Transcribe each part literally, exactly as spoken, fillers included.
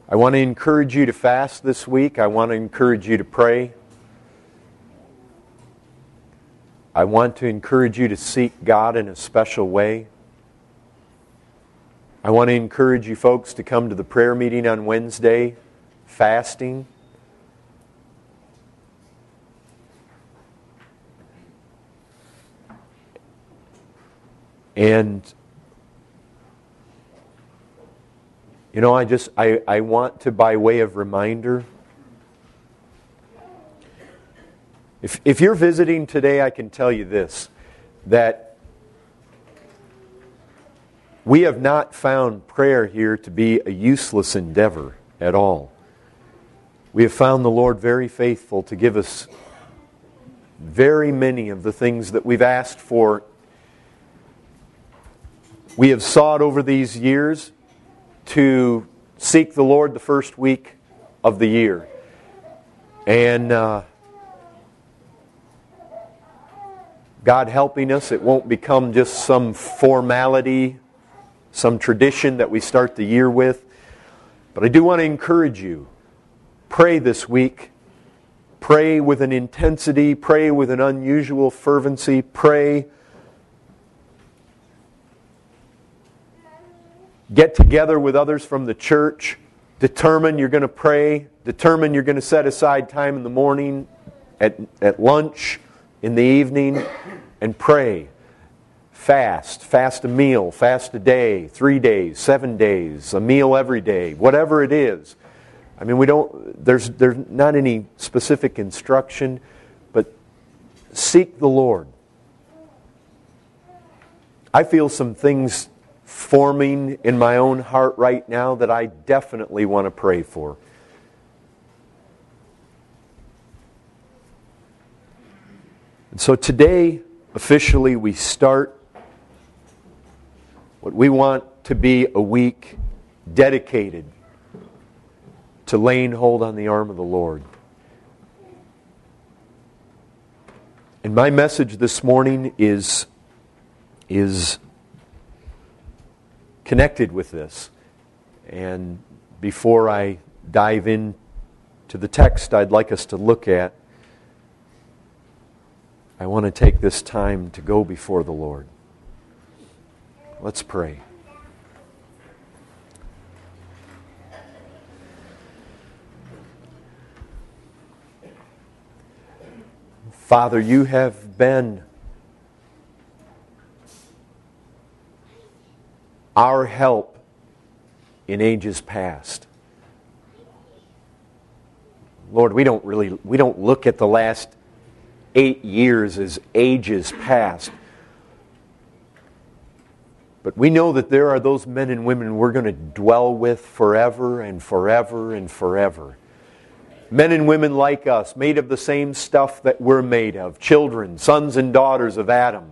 I want to encourage you to fast this week. I want to encourage you to pray. I want to encourage you to seek God in a special way. I want to encourage you folks to come to the prayer meeting on Wednesday, fasting. And, you know, I just, I, I want to, by way of reminder, if, if you're visiting today, I can tell you this, that we have not found prayer here to be a useless endeavor at all. We have found the Lord very faithful to give us very many of the things that we've asked for. We have sought over these years to seek the Lord the first week of the year. And uh, God helping us, it won't become just some formality, some tradition that we start the year with. But I do want to encourage you, pray this week. Pray with an intensity, pray with an unusual fervency, pray. Get together with others from the church. Determine you're going to pray. Determine you're going to set aside time in the morning, at, at lunch, in the evening, and pray. Fast. Fast a meal. Fast a day. Three days. Seven days. A meal every day. Whatever it is. I mean, we don't. There's there's not any specific instruction, but seek the Lord. I feel some things forming in my own heart right now that I definitely want to pray for. And so today, officially, we start what we want to be a week dedicated to laying hold on the arm of the Lord. And my message this morning is, is connected with this. And before I dive in to the text I'd like us to look at, I want to take this time to go before the Lord. Let's pray. Father, you have been our help in ages past. Lord, we don't really, we don't look at the last eight years as ages past. But we know that there are those men and women we're going to dwell with forever and forever and forever. Men and women like us, made of the same stuff that we're made of. Children, sons and daughters of Adam.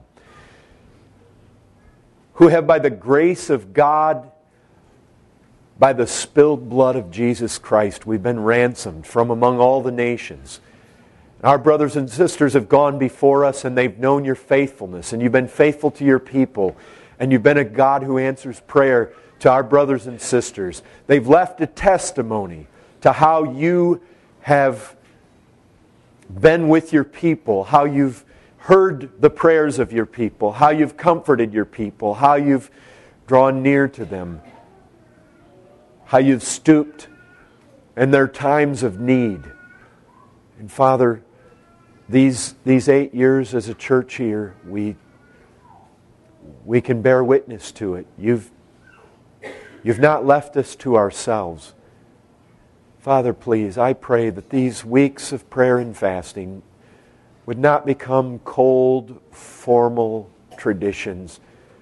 Who have by the grace of God, by the spilled blood of Jesus Christ, we've been ransomed from among all the nations. Our brothers and sisters have gone before us and they've known your faithfulness. And you've been faithful to your people. And you've been a God who answers prayer to our brothers and sisters. They've left a testimony to how you have been with your people, how you've heard the prayers of your people, how you've comforted your people, how you've drawn near to them, how you've stooped in their times of need. And Father, these these eight years as a church here, we we can bear witness to it. You've you've not left us to ourselves. Father, please, I pray that these weeks of prayer and fasting would not become cold, formal traditions.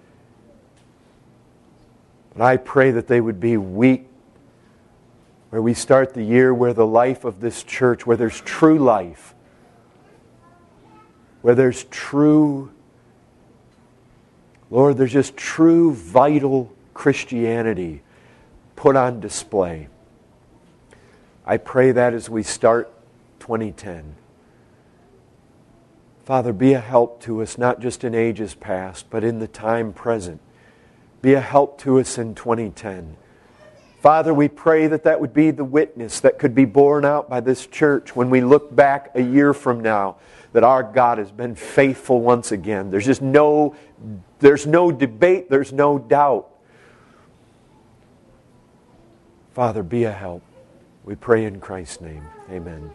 But I pray that they would be weeks where we start the year where the life of this church, where there's true life, where there's true, Lord, there's just true, vital Christianity put on display. I pray that as we start twenty ten. Father, be a help to us, not just in ages past, but in the time present. Be a help to us in twenty ten. Father, we pray that that would be the witness that could be borne out by this church when we look back a year from now, that our God has been faithful once again. There's just no, there's no debate, there's no doubt. Father, be a help. We pray in Christ's name. Amen.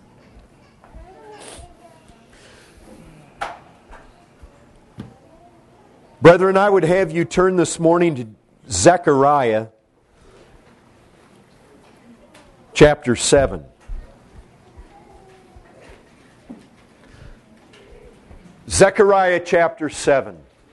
Brethren, I would have you turn this morning to Zechariah chapter seven. Zechariah chapter seven.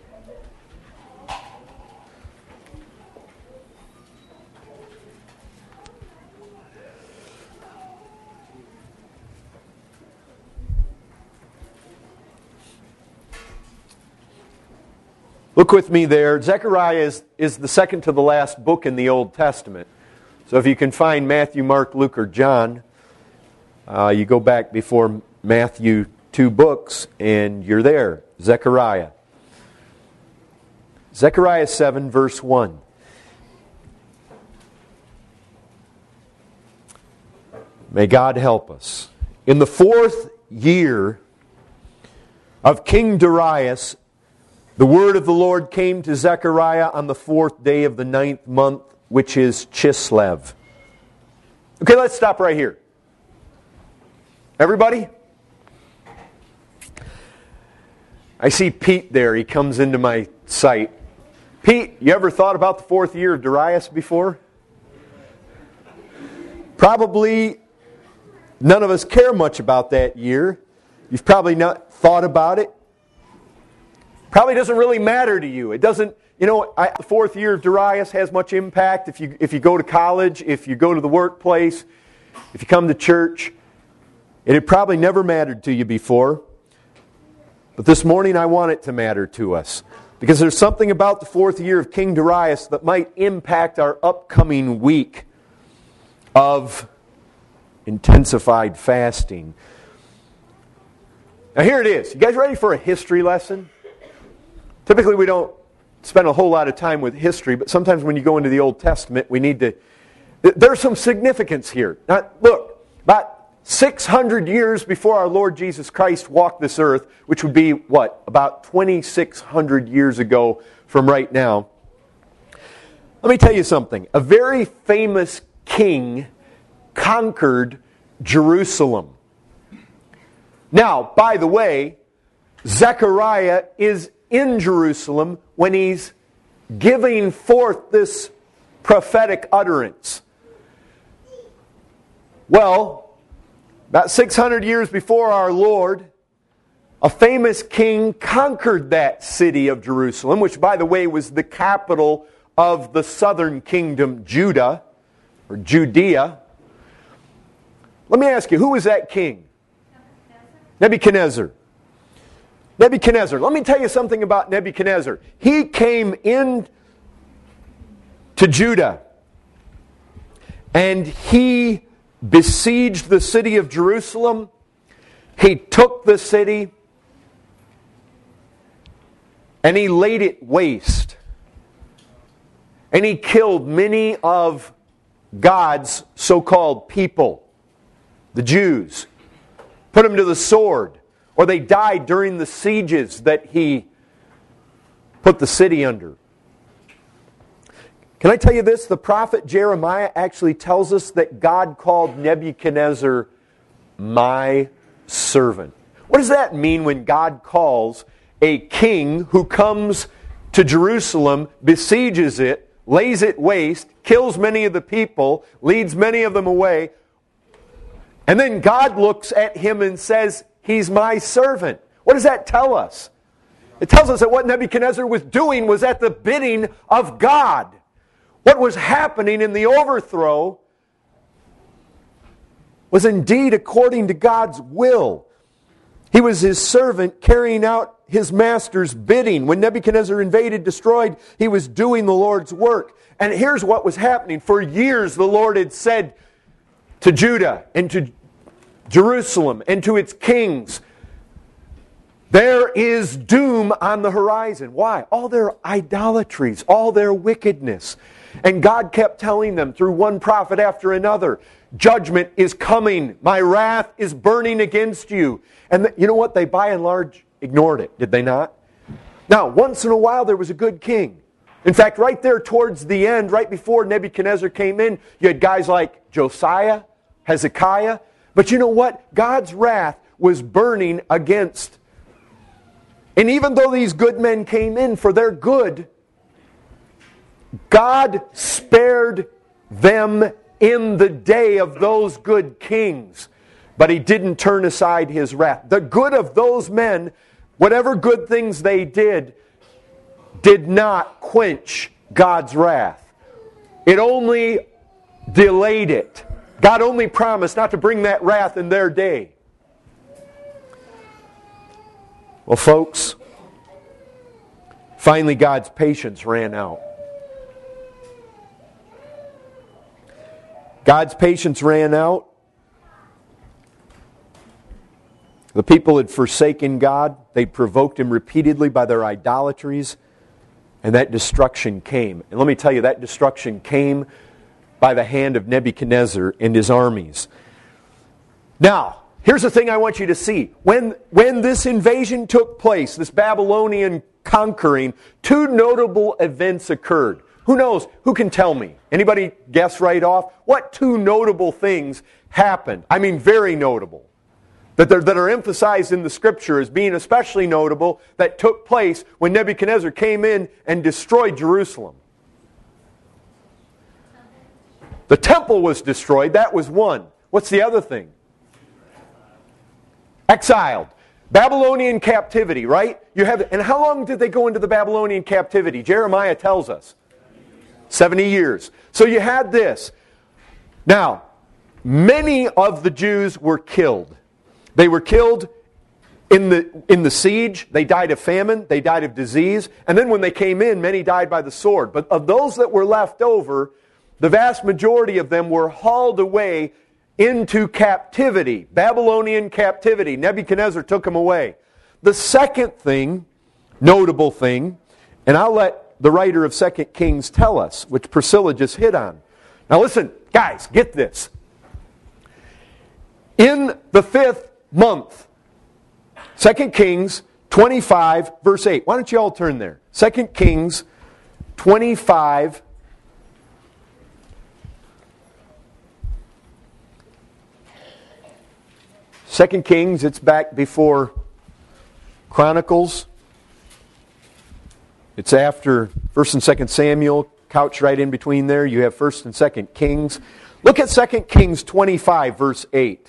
Look with me there. Zechariah is, is the second to the last book in the Old Testament. So if you can find Matthew, Mark, Luke, or John, uh, you go back before Matthew two books and you're there. Zechariah. Zechariah seven, verse one. May God help us. In the fourth year of King Darius, the word of the Lord came to Zechariah on the fourth day of the ninth month, which is Chislev. Okay, let's stop right here. Everybody? I see Pete there. He comes into my sight. Pete, you ever thought about the fourth year of Darius before? Probably none of us care much about that year. You've probably not thought about it. Probably doesn't really matter to you. It doesn't, you know, I, the fourth year of Darius has much impact if you if you go to college, if you go to the workplace, if you come to church. It had probably never mattered to you before. But this morning I want it to matter to us. Because there's something about the fourth year of King Darius that might impact our upcoming week of intensified fasting. Now here it is. You guys ready for a history lesson? Typically we don't spend a whole lot of time with history, but sometimes when you go into the Old Testament, we need to... There's some significance here. Now, look, about six hundred years before our Lord Jesus Christ walked this earth, which would be, what, about twenty-six hundred years ago from right now. Let me tell you something. A very famous king conquered Jerusalem. Now, by the way, Zechariah is in Jerusalem when he's giving forth this prophetic utterance. Well, about six hundred years before our Lord, a famous king conquered that city of Jerusalem, which, by the way, was the capital of the southern kingdom, Judah, or Judea. Let me ask you, who was that king? Nebuchadnezzar. Nebuchadnezzar. Let me tell you something about Nebuchadnezzar. He came in to Judah and he besieged the city of Jerusalem. He took the city and he laid it waste. And he killed many of God's so-called people, the Jews. Put them to the sword. Or they died during the sieges that he put the city under. Can I tell you this? The prophet Jeremiah actually tells us that God called Nebuchadnezzar my servant. What does that mean when God calls a king who comes to Jerusalem, besieges it, lays it waste, kills many of the people, leads many of them away, and then God looks at him and says, he's my servant. What does that tell us? It tells us that what Nebuchadnezzar was doing was at the bidding of God. What was happening in the overthrow was indeed according to God's will. He was his servant carrying out his master's bidding. When Nebuchadnezzar invaded, destroyed, he was doing the Lord's work. And here's what was happening. For years the Lord had said to Judah and to Jerusalem and to its kings, there is doom on the horizon. Why? All their idolatries, all their wickedness. And God kept telling them through one prophet after another, judgment is coming. My wrath is burning against you. And the, you know what? They by and large ignored it, did they not? Now, once in a while there was a good king. In fact, right there towards the end, right before Nebuchadnezzar came in, you had guys like Josiah, Hezekiah. But you know what? God's wrath was burning against. And even though these good men came in for their good, God spared them in the day of those good kings. But He didn't turn aside His wrath. The good of those men, whatever good things they did, did not quench God's wrath. It only delayed it. God only promised not to bring that wrath in their day. Well, folks, finally God's patience ran out. God's patience ran out. The people had forsaken God. They provoked Him repeatedly by their idolatries. And that destruction came. And let me tell you, that destruction came by the hand of Nebuchadnezzar and his armies. Now, here's the thing I want you to see. When, when this invasion took place, this Babylonian conquering, two notable events occurred. Who knows? Who can tell me? Anybody guess right off? What two notable things happened? I mean, very notable. That, that are emphasized in the Scripture as being especially notable, that took place when Nebuchadnezzar came in and destroyed Jerusalem. The temple was destroyed. That was one. What's the other thing? Exiled. Babylonian captivity, right? You have, and how long did they go into the Babylonian captivity? Jeremiah tells us. seventy years. So you had this. Now, many of the Jews were killed. They were killed in the, in the siege. They died of famine. They died of disease. And then when they came in, many died by the sword. But of those that were left over, the vast majority of them were hauled away into captivity. Babylonian captivity. Nebuchadnezzar took them away. The second thing, notable thing, and I'll let the writer of Second Kings tell us, which Priscilla just hit on. Now listen, guys, get this. In the fifth month, Second Kings twenty-five, verse eight. Why don't you all turn there? Second Kings twenty-five, Second Kings, it's back before Chronicles. It's after First and Second Samuel, couched right in between there. You have First and Second Kings. Look at Second Kings twenty-five, verse eight.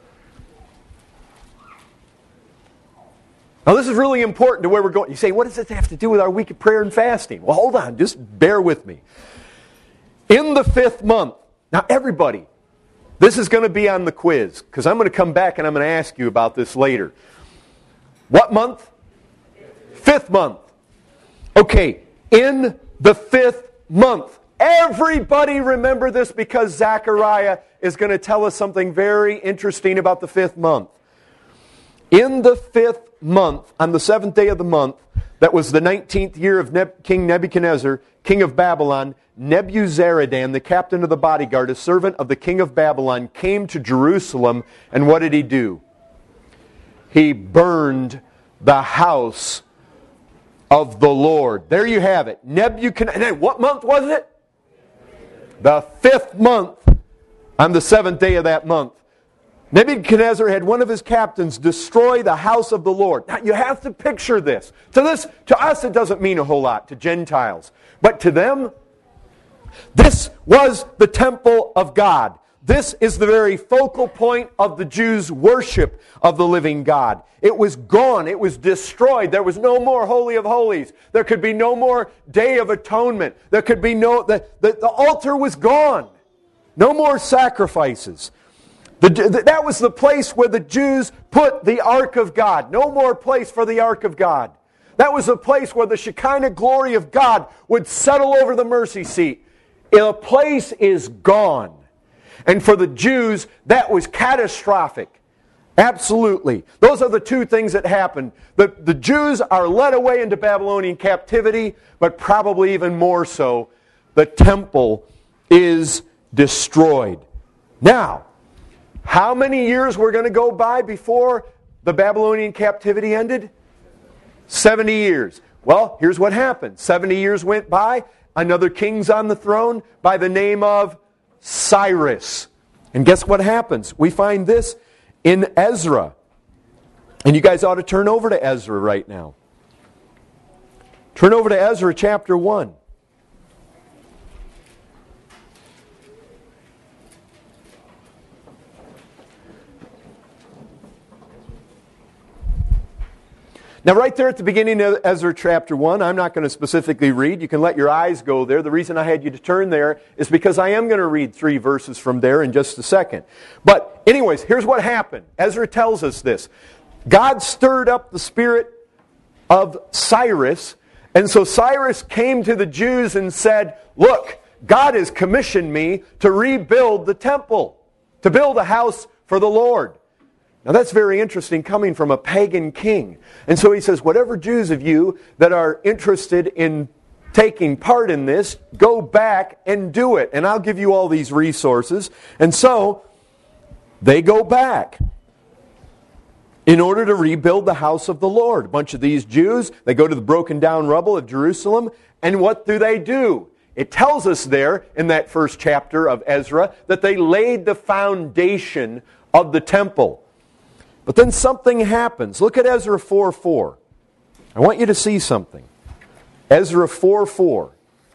Now this is really important to where we're going. You say, what does this have to do with our week of prayer and fasting? Well, hold on. Just bear with me. In the fifth month. Now everybody, this is going to be on the quiz, because I'm going to come back and I'm going to ask you about this later. What month? Fifth month. Okay, in the fifth month. Everybody remember this, because Zechariah is going to tell us something very interesting about the fifth month. In the fifth month, on the seventh day of the month, that was the nineteenth year of Neb- King Nebuchadnezzar, king of Babylon, Nebuzaradan, the captain of the bodyguard, a servant of the king of Babylon, came to Jerusalem, and what did he do? He burned the house of the Lord. There you have it. Nebuchadnezzar. What month was it? The fifth month, on the seventh day of that month. Nebuchadnezzar had one of his captains destroy the house of the Lord. Now you have to picture this. To this, to us it doesn't mean a whole lot, to Gentiles. But to them, this was the temple of God. This is the very focal point of the Jews' worship of the living God. It was gone. It was destroyed. There was no more Holy of Holies. There could be no more Day of Atonement. There could be no... The, the, the altar was gone. No more sacrifices. The, that was the place where the Jews put the Ark of God. No more place for the Ark of God. That was the place where the Shekinah glory of God would settle over the mercy seat. The place is gone. And for the Jews, that was catastrophic. Absolutely. Those are the two things that happened. The, the Jews are led away into Babylonian captivity, but probably even more so, the temple is destroyed. Now, how many years were going to go by before the Babylonian captivity ended? seventy years. Well, here's what happened. seventy years went by. Another king's on the throne by the name of Cyrus. And guess what happens? We find this in Ezra. And you guys ought to turn over to Ezra right now. Turn over to Ezra chapter one. Now, right there at the beginning of Ezra chapter one, I'm not going to specifically read. You can let your eyes go there. The reason I had you to turn there is because I am going to read three verses from there in just a second. But anyways, here's what happened. Ezra tells us this. God stirred up the spirit of Cyrus, and so Cyrus came to the Jews and said, look, God has commissioned me to rebuild the temple, to build a house for the Lord. Now that's very interesting coming from a pagan king. And so he says, whatever Jews of you that are interested in taking part in this, go back and do it. And I'll give you all these resources. And so they go back in order to rebuild the house of the Lord. A bunch of these Jews, they go to the broken down rubble of Jerusalem. And what do they do? It tells us there in that first chapter of Ezra that they laid the foundation of the temple. But then something happens. Look at Ezra four four. I want you to see something. Ezra four four.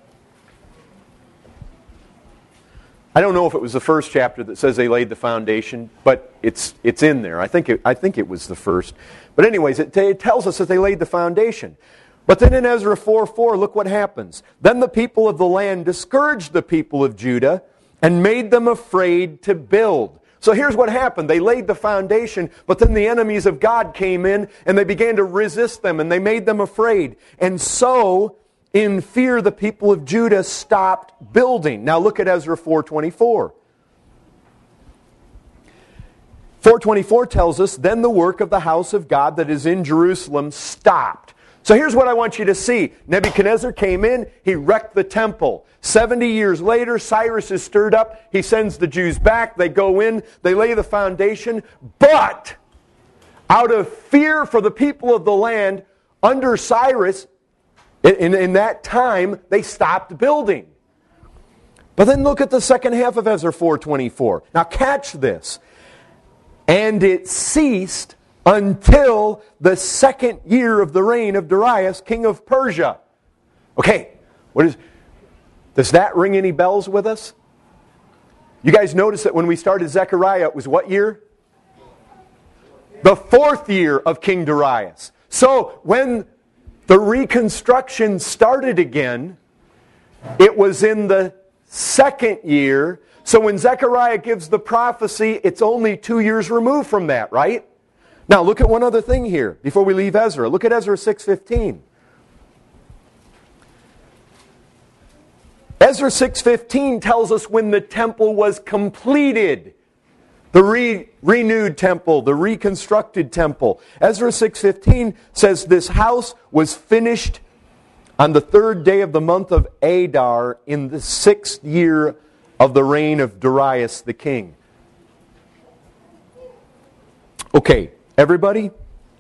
I don't know if it was the first chapter that says they laid the foundation, but it's it's in there. I think it, I think it was the first. But anyways, it, it tells us that they laid the foundation. But then in Ezra four four, look what happens. Then the people of the land discouraged the people of Judah and made them afraid to build. So here's what happened. They laid the foundation, but then the enemies of God came in and they began to resist them and they made them afraid. And so, in fear, the people of Judah stopped building. Now look at Ezra four twenty-four. four twenty-four tells us, then the work of the house of God that is in Jerusalem stopped. So here's what I want you to see. Nebuchadnezzar came in, he wrecked the temple. seventy years later, Cyrus is stirred up. He sends the Jews back. They go in, they lay the foundation. But out of fear for the people of the land, under Cyrus, in, in that time, they stopped building. But then look at the second half of Ezra four twenty-four. Now catch this. And it ceased until the second year of the reign of Darius, king of Persia. Okay, what is... Does that ring any bells with us? You guys notice that when we started Zechariah, it was what year? The fourth year of King Darius. So when the reconstruction started again, it was in the second year. So when Zechariah gives the prophecy, it's only two years removed from that, right? Now look at one other thing here before we leave Ezra. Look at Ezra six fifteen. Ezra six fifteen tells us when the temple was completed. The re- renewed temple, the reconstructed temple. Ezra six fifteen says this house was finished on the third day of the month of Adar in the sixth year of the reign of Darius the king. Okay, everybody?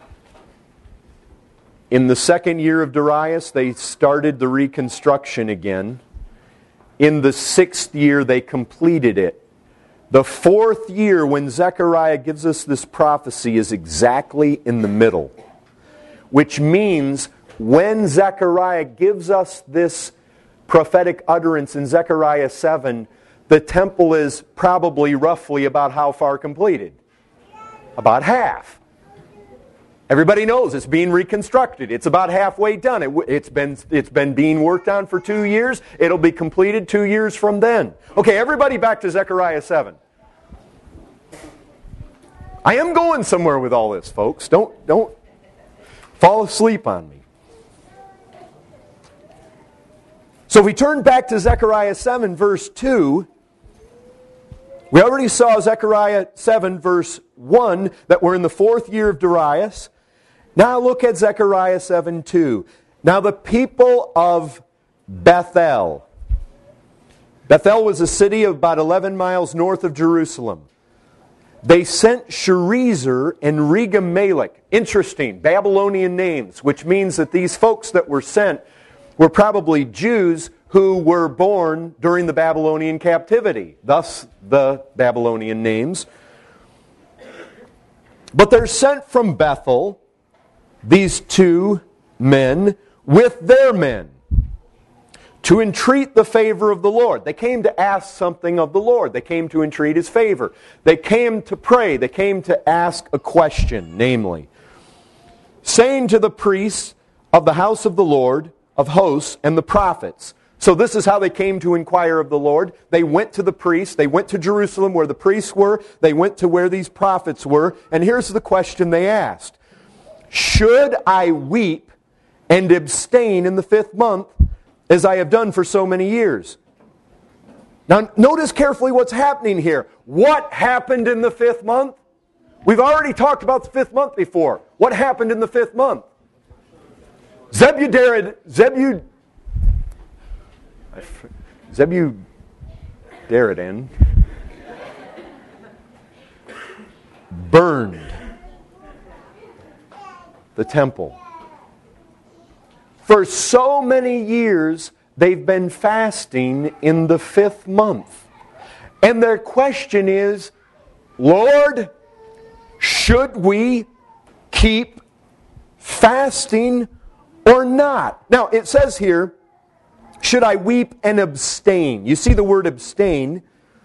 In the second year of Darius, they started the reconstruction again. In the sixth year, they completed it. The fourth year, when Zechariah gives us this prophecy, is exactly in the middle. Which means, when Zechariah gives us this prophetic utterance in Zechariah seven, the temple is probably roughly about how far completed? About half. Everybody knows it's being reconstructed. It's about halfway done. It, it's been, it's been being worked on for two years. It'll be completed two years from then. Okay, everybody back to Zechariah seven. I am going somewhere with all this, folks. Don't, don't fall asleep on me. So if we turn back to Zechariah seven, verse two, we already saw Zechariah seven, verse one, that we're in the fourth year of Darius. Now look at Zechariah seven two. Now the people of Bethel. Bethel was a city of about eleven miles north of Jerusalem. They sent Sharezer and Regamelech. Interesting, Babylonian names, which means that these folks that were sent were probably Jews who were born during the Babylonian captivity. Thus, the Babylonian names. But they're sent from Bethel, these two men, with their men, to entreat the favor of the Lord. They came to ask something of the Lord. They came to entreat His favor. They came to pray. They came to ask a question, namely, saying to the priests of the house of the Lord, of hosts, and the prophets. So this is how they came to inquire of the Lord. They went to the priests. They went to Jerusalem where the priests were. They went to where these prophets were. And here's the question they asked. Should I weep and abstain in the fifth month, as I have done for so many years? Now, notice carefully what's happening here. What happened in the fifth month? We've already talked about the fifth month before. What happened in the fifth month? Zebudaridan, Zebud, Zebudaridan burned the temple. For so many years, they've been fasting in the fifth month. And their question is, Lord, should we keep fasting or not? Now, it says here, should I weep and abstain? You see the word abstain?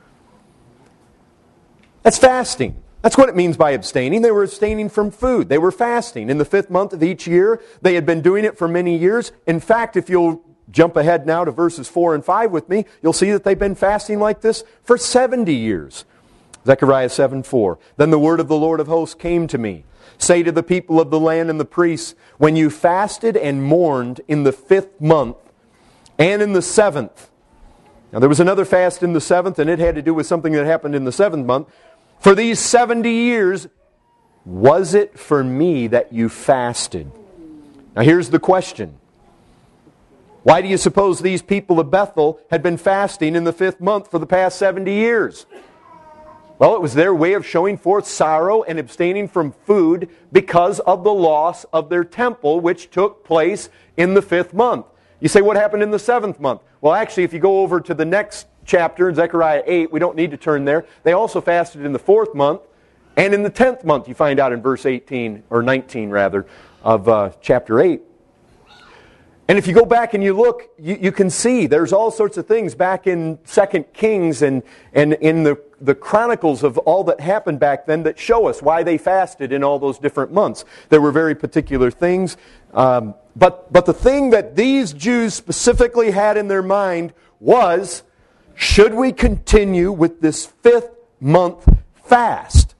That's fasting. That's what it means by abstaining. They were abstaining from food. They were fasting. In the fifth month of each year, they had been doing it for many years. In fact, if you'll jump ahead now to verses four and five with me, you'll see that they've been fasting like this for seventy years. Zechariah seven four. Then the word of the Lord of hosts came to me. Say to the people of the land and the priests, when you fasted and mourned in the fifth month and in the seventh. Now there was another fast in the seventh, and it had to do with something that happened in the seventh month. For these seventy years, was it for me that you fasted? Now here's the question. Why do you suppose these people of Bethel had been fasting in the fifth month for the past seventy years? Well, it was their way of showing forth sorrow and abstaining from food because of the loss of their temple, which took place in the fifth month. You say, what happened in the seventh month? Well, actually, if you go over to the next chapter, in Zechariah eight, we don't need to turn there. They also fasted in the fourth month and in the tenth month, you find out in verse eighteen, or nineteen rather, of uh, chapter eight. And if you go back and you look, you, you can see there's all sorts of things back in Second Kings and, and in the, the chronicles of all that happened back then that show us why they fasted in all those different months. There were very particular things. Um, but, but the thing that these Jews specifically had in their mind was, should we continue with this fifth month fast?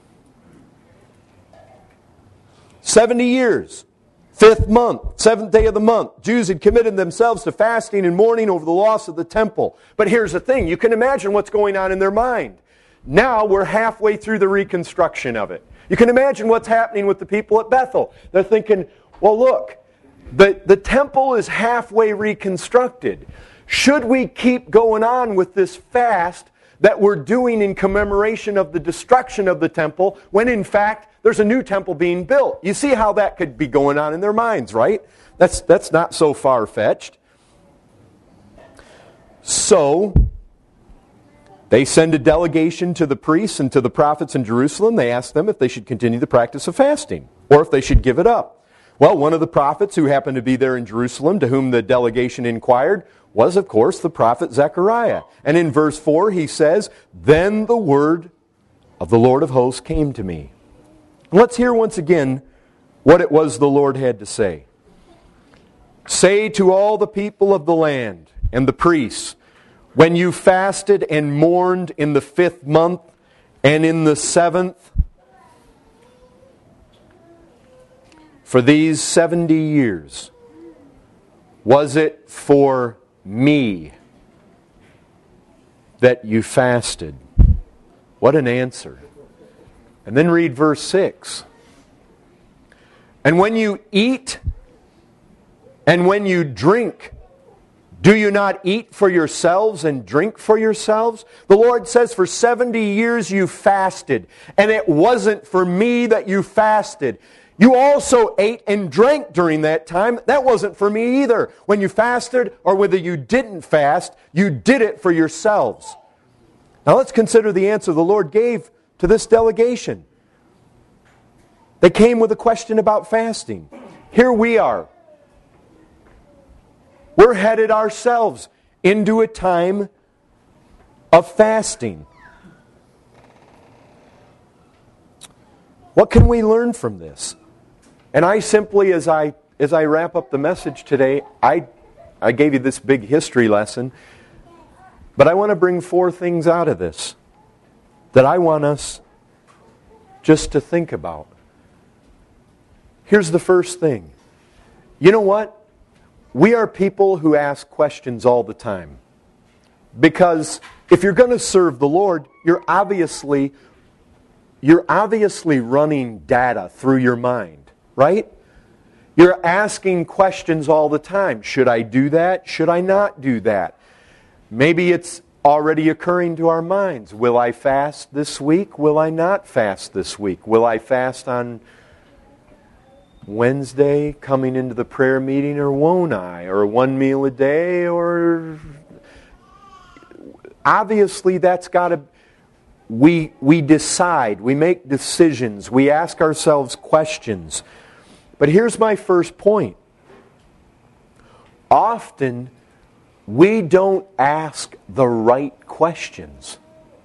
seventy years. Fifth month, seventh day of the month, Jews had committed themselves to fasting and mourning over the loss of the temple. But here's the thing, you can imagine what's going on in their mind. Now we're halfway through the reconstruction of it. You can imagine what's happening with the people at Bethel. They're thinking, well look, the, the temple is halfway reconstructed. Should we keep going on with this fast that we're doing in commemoration of the destruction of the temple when in fact there's a new temple being built? You see how that could be going on in their minds, right? That's, that's not so far-fetched. So, they send a delegation to the priests and to the prophets in Jerusalem. They ask them if they should continue the practice of fasting or if they should give it up. Well, one of the prophets who happened to be there in Jerusalem, to whom the delegation inquired, was, of course, the prophet Zechariah. And in verse four, he says, then the word of the Lord of hosts came to me. Let's hear once again what it was the Lord had to say. Say to all the people of the land and the priests, when you fasted and mourned in the fifth month and in the seventh, for these seventy years, was it for me that you fasted? What an answer. And then read verse six. And when you eat and when you drink, Do you not eat for yourselves and drink for yourselves? The Lord says, for seventy years you fasted, and it wasn't for me that you fasted. You also ate and drank during that time. That wasn't for me either. When you fasted, or whether you didn't fast, you did it for yourselves. Now let's consider the answer the Lord gave to this delegation. They came with a question about fasting. Here we are. We're headed ourselves into a time of fasting. What can we learn from this? And I simply, as I as I wrap up the message today, I I gave you this big history lesson, but I want to bring four things out of this that I want us just to think about. Here's the first thing. You know what? We are people who ask questions all the time. Because if you're going to serve the Lord, you're obviously you're obviously running data through your mind, right? You're asking questions all the time. Should I do that? Should I not do that? Maybe it's already occurring to our minds. Will I fast this week? Will I not fast this week? Will I fast on Wednesday coming into the prayer meeting, or won't I? Or one meal a day? Or obviously that's got to, we, we decide, we make decisions, we ask ourselves questions. But here's my first point. Often we don't ask the right questions.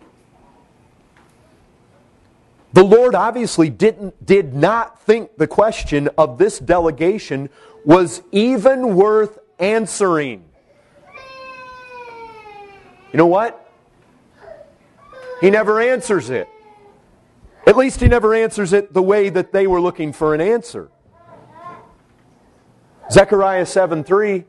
The Lord obviously didn't, did not think the question of this delegation was even worth answering. You know what? He never answers it. At least He never answers it the way that they were looking for an answer. Zechariah seven three.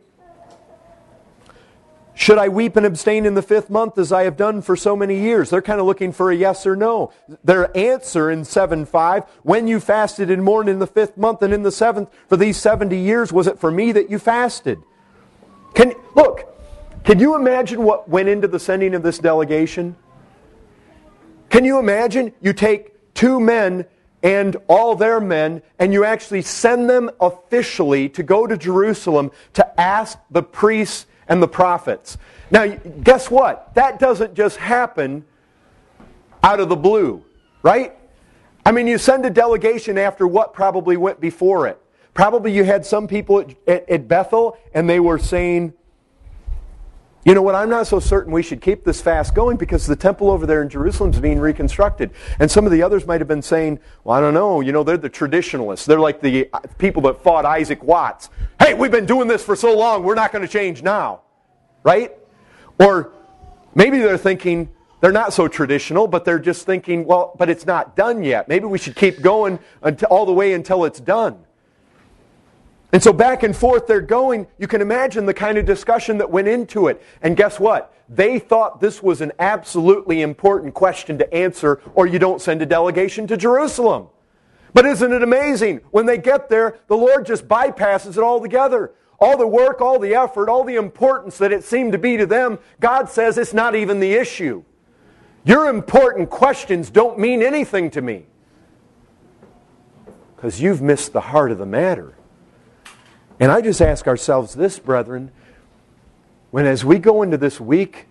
Should I weep and abstain in the fifth month as I have done for so many years? They're kind of looking for a yes or no. Their answer in seven five, when you fasted and mourned in the fifth month and in the seventh for these seventy years, was it for me that you fasted? Can look, can you imagine what went into the sending of this delegation? Can you imagine you take two men and all their men, and you actually send them officially to go to Jerusalem to ask the priests and the prophets. Now, guess what? That doesn't just happen out of the blue, right? I mean, you send a delegation after what probably went before it. Probably you had some people at, at, at Bethel, and they were saying, you know what, I'm not so certain we should keep this fast going because the temple over there in Jerusalem is being reconstructed. And some of the others might have been saying, well, I don't know, you know, they're the traditionalists. They're like the people that fought Isaac Watts. Hey, we've been doing this for so long, we're not going to change now. Right? Or maybe they're thinking, they're not so traditional, but they're just thinking, well, but it's not done yet. Maybe we should keep going until, all the way until it's done. And so back and forth they're going. You can imagine the kind of discussion that went into it. And guess what? They thought this was an absolutely important question to answer, or you don't send a delegation to Jerusalem. But isn't it amazing? When they get there, the Lord just bypasses it altogether. All the work, all the effort, all the importance that it seemed to be to them, God says it's not even the issue. Your important questions don't mean anything to me. Because you've missed the heart of the matter. And I just ask ourselves this, brethren, when as we go into this week,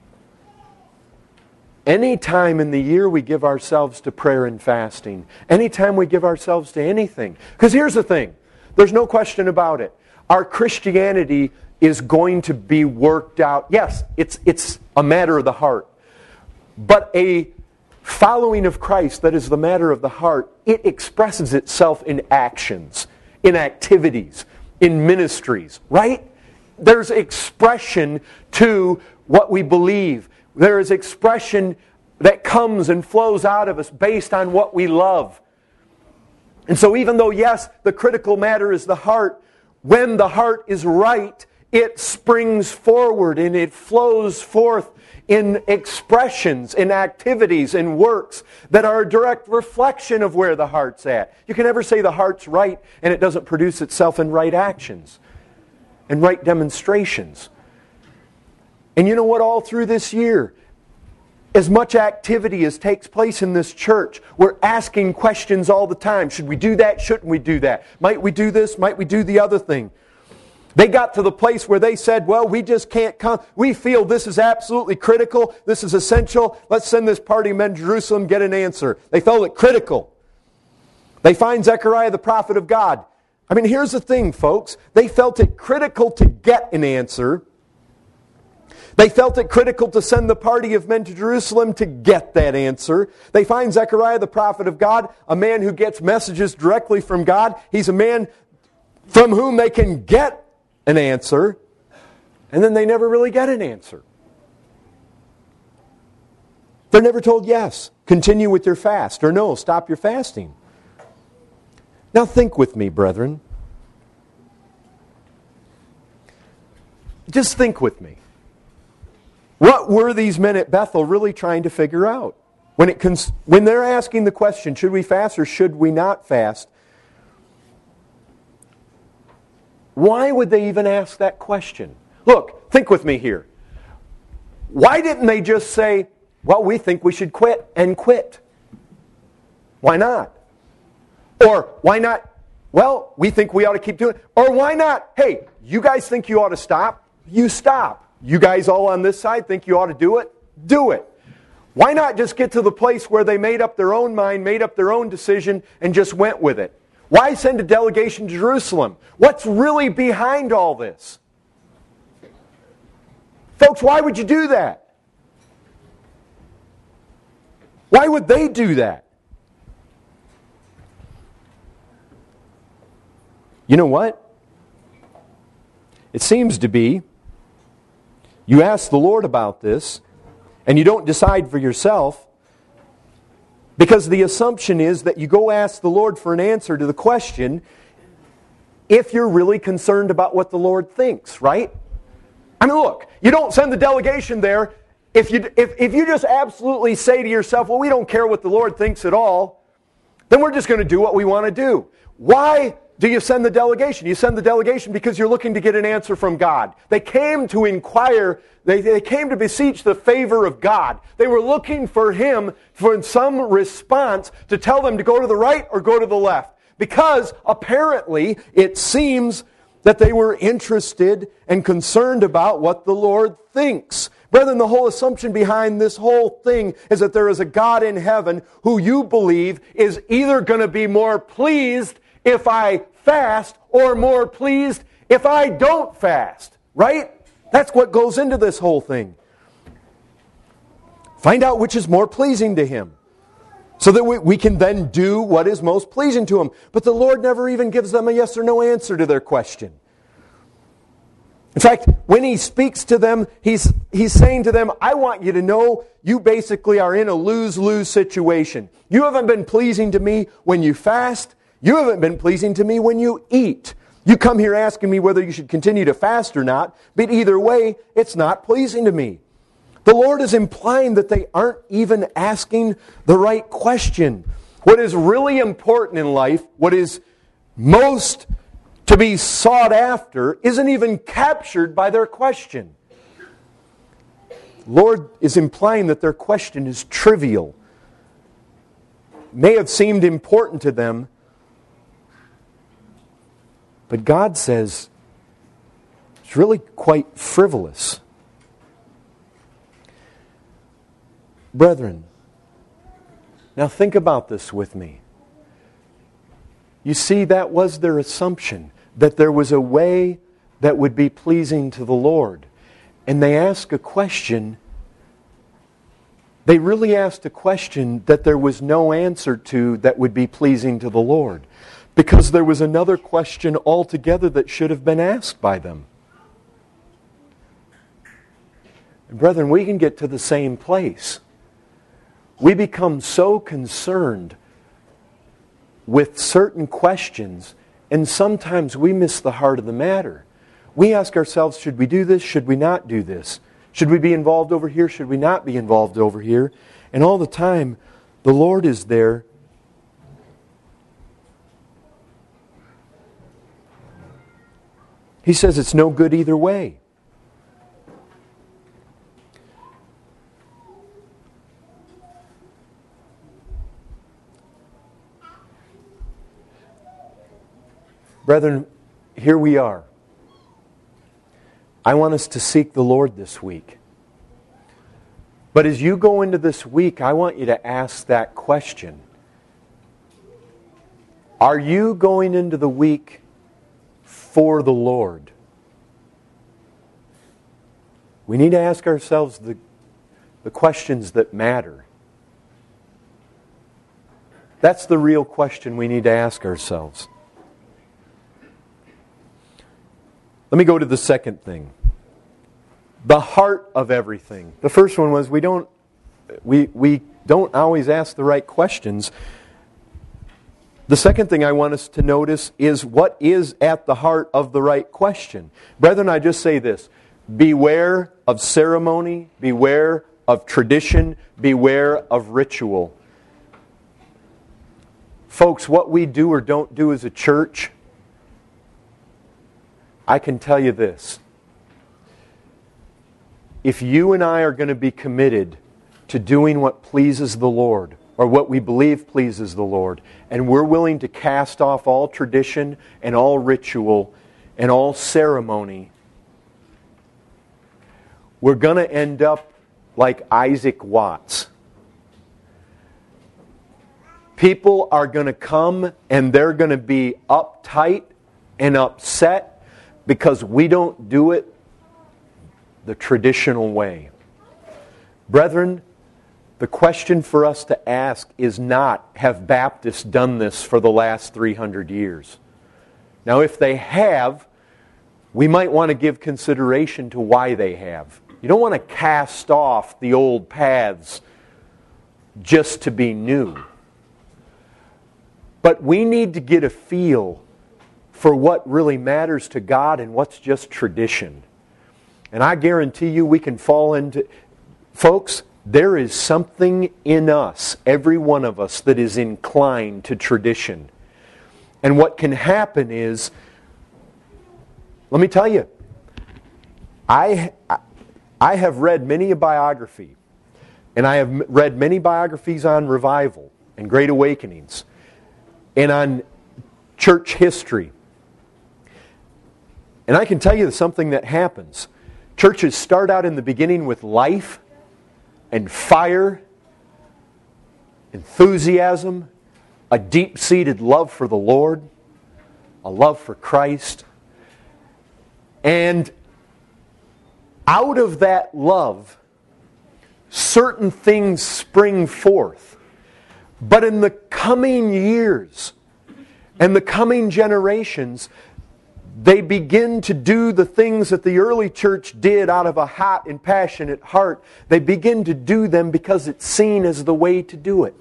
any time in the year we give ourselves to prayer and fasting, any time we give ourselves to anything. Because here's the thing, there's no question about it. Our Christianity is going to be worked out. Yes, it's, it's a matter of the heart. But a following of Christ that is the matter of the heart, it expresses itself in actions, in activities, in ministries, right? There's expression to what we believe. There is expression that comes and flows out of us based on what we love. And so even though, yes, the critical matter is the heart, when the heart is right, it springs forward and it flows forth in expressions, in activities, in works that are a direct reflection of where the heart's at. You can never say the heart's right and it doesn't produce itself in right actions and right demonstrations. And you know what? All through this year, as much activity as takes place in this church, we're asking questions all the time. Should we do that? Shouldn't we do that? Might we do this? Might we do the other thing? They got to the place where they said, well, we just can't come. We feel this is absolutely critical. This is essential. Let's send this party of men to Jerusalem, get an answer. They felt it critical. They find Zechariah the prophet of God. I mean, here's the thing, folks. They felt it critical to get an answer. They felt it critical to send the party of men to Jerusalem to get that answer. They find Zechariah the prophet of God, a man who gets messages directly from God. He's a man from whom they can get an answer, and then they never really get an answer. They're never told yes, continue with your fast, or no, stop your fasting. Now think with me, brethren. Just think with me. What were these men at Bethel really trying to figure out? When, it cons- when they're asking the question, should we fast or should we not fast? Why would they even ask that question? Look, think with me here. Why didn't they just say, well, we think we should quit and quit? Why not? Or why not, well, we think we ought to keep doing it. Or why not, hey, you guys think you ought to stop? You stop. You guys all on this side think you ought to do it? Do it. Why not just get to the place where they made up their own mind, made up their own decision, and just went with it? Why send a delegation to Jerusalem? What's really behind all this? Folks, why would you do that? Why would they do that? You know what? It seems to be, you ask the Lord about this, and you don't decide for yourself, because the assumption is that you go ask the Lord for an answer to the question if you're really concerned about what the Lord thinks, right? I mean, look, you don't send the delegation there if you, if, if you just absolutely say to yourself, well, we don't care what the Lord thinks at all, then we're just going to do what we want to do. Why do you send the delegation? You send the delegation because you're looking to get an answer from God. They came to inquire, they, they came to beseech the favor of God. They were looking for Him for some response to tell them to go to the right or go to the left. Because apparently it seems that they were interested and concerned about what the Lord thinks. Brethren, the whole assumption behind this whole thing is that there is a God in heaven who you believe is either going to be more pleased if I fast or more pleased if I don't fast. Right? That's what goes into this whole thing. Find out which is more pleasing to Him, so that we, we can then do what is most pleasing to Him. But the Lord never even gives them a yes or no answer to their question. In fact, when He speaks to them, He's, he's saying to them, I want you to know you basically are in a lose-lose situation. You haven't been pleasing to me when you fast. You haven't been pleasing to me when you eat. You come here asking me whether you should continue to fast or not, but either way, it's not pleasing to me. The Lord is implying that they aren't even asking the right question. What is really important in life, what is most to be sought after, isn't even captured by their question. The Lord is implying that their question is trivial. It may have seemed important to them, but God says it's really quite frivolous. Brethren, now think about this with me. You see, that was their assumption, that there was a way that would be pleasing to the Lord. And they ask a question, they really asked a question that there was no answer to that would be pleasing to the Lord. Because there was another question altogether that should have been asked by them. And brethren, we can get to the same place. We become so concerned with certain questions, and sometimes we miss the heart of the matter. We ask ourselves, should we do this? Should we not do this? Should we be involved over here? Should we not be involved over here? And all the time, the Lord is there. He says it's no good either way. Brethren, here we are. I want us to seek the Lord this week. But as you go into this week, I want you to ask that question. Are you going into the week for the Lord? We need to ask ourselves the, the questions that matter. That's the real question we need to ask ourselves. Let me go to the second thing. The heart of everything. The first one was we don't we we don't always ask the right questions. The second thing I want us to notice is what is at the heart of the right question. Brethren, I just say this. Beware of ceremony, beware of tradition, beware of ritual. Folks, what we do or don't do as a church, I can tell you this. If you and I are going to be committed to doing what pleases the Lord, or what we believe pleases the Lord, and we're willing to cast off all tradition and all ritual and all ceremony, we're going to end up like Isaac Watts. People are going to come and they're going to be uptight and upset because we don't do it the traditional way. Brethren, the question for us to ask is not, have Baptists done this for the last three hundred years? Now, if they have, we might want to give consideration to why they have. You don't want to cast off the old paths just to be new. But we need to get a feel for what really matters to God and what's just tradition. And I guarantee you we can fall into... Folks, there is something in us, every one of us, that is inclined to tradition. And what can happen is, let me tell you, I, I have read many a biography, and I have read many biographies on revival and great awakenings, and on church history. And I can tell you something that happens. Churches start out in the beginning with life and fire, enthusiasm, a deep-seated love for the Lord, a love for Christ. And out of that love, certain things spring forth. But in the coming years and the coming generations, they begin to do the things that the early church did out of a hot and passionate heart. They begin to do them because it's seen as the way to do it.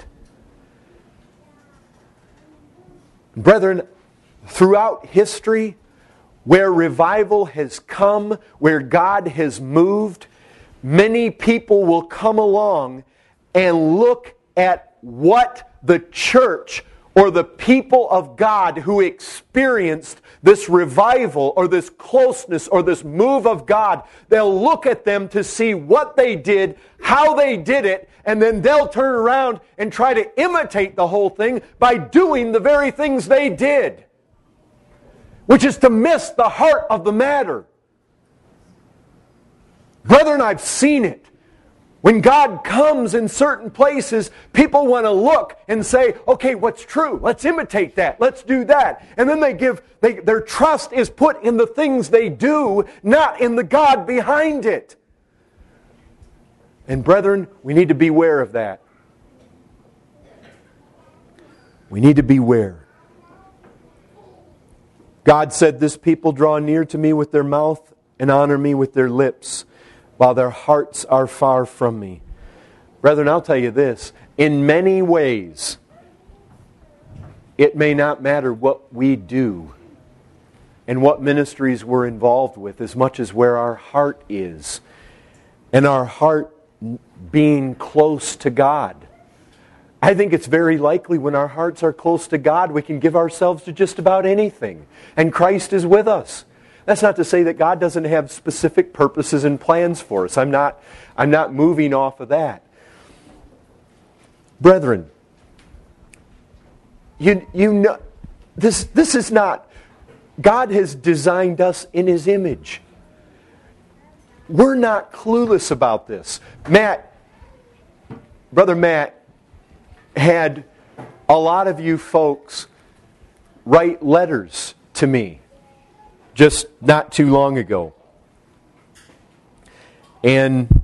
Brethren, throughout history, where revival has come, where God has moved, many people will come along and look at what the church or the people of God who experienced this revival or this closeness or this move of God, they'll look at them to see what they did, how they did it, and then they'll turn around and try to imitate the whole thing by doing the very things they did, which is to miss the heart of the matter. Brethren, I've seen it. When God comes in certain places, people want to look and say, okay, what's true? Let's imitate that. Let's do that. And then they give, they, their trust is put in the things they do, not in the God behind it. And brethren, we need to beware of that. We need to beware. God said, this people draw near to me with their mouth and honor me with their lips, while their hearts are far from me. Brethren, I'll tell you this. In many ways, it may not matter what we do and what ministries we're involved with as much as where our heart is. And our heart being close to God. I think it's very likely when our hearts are close to God, we can give ourselves to just about anything. And Christ is with us. That's not to say that God doesn't have specific purposes and plans for us. I'm not, I'm not moving off of that. Brethren, you, you know, this, this is not God has designed us in His image. We're not clueless about this. Matt, Brother Matt, had a lot of you folks write letters to me just not too long ago. And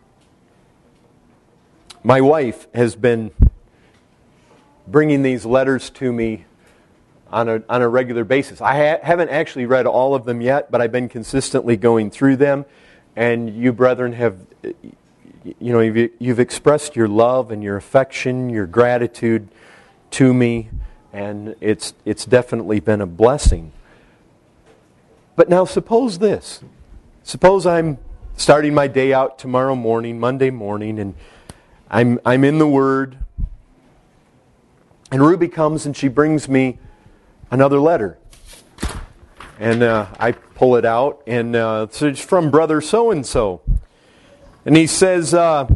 my wife has been bringing these letters to me on a, on a regular basis. I ha- haven't actually read all of them yet, but I've been consistently going through them. And you brethren have, you know, you've, you've expressed your love and your affection, your gratitude to me, and it's it's definitely been a blessing. But now suppose this. Suppose I'm starting my day out tomorrow morning, Monday morning, and I'm I'm in the Word, and Ruby comes and she brings me another letter. And uh, I pull it out, and uh, so it's from Brother so-and-so. And he says, uh,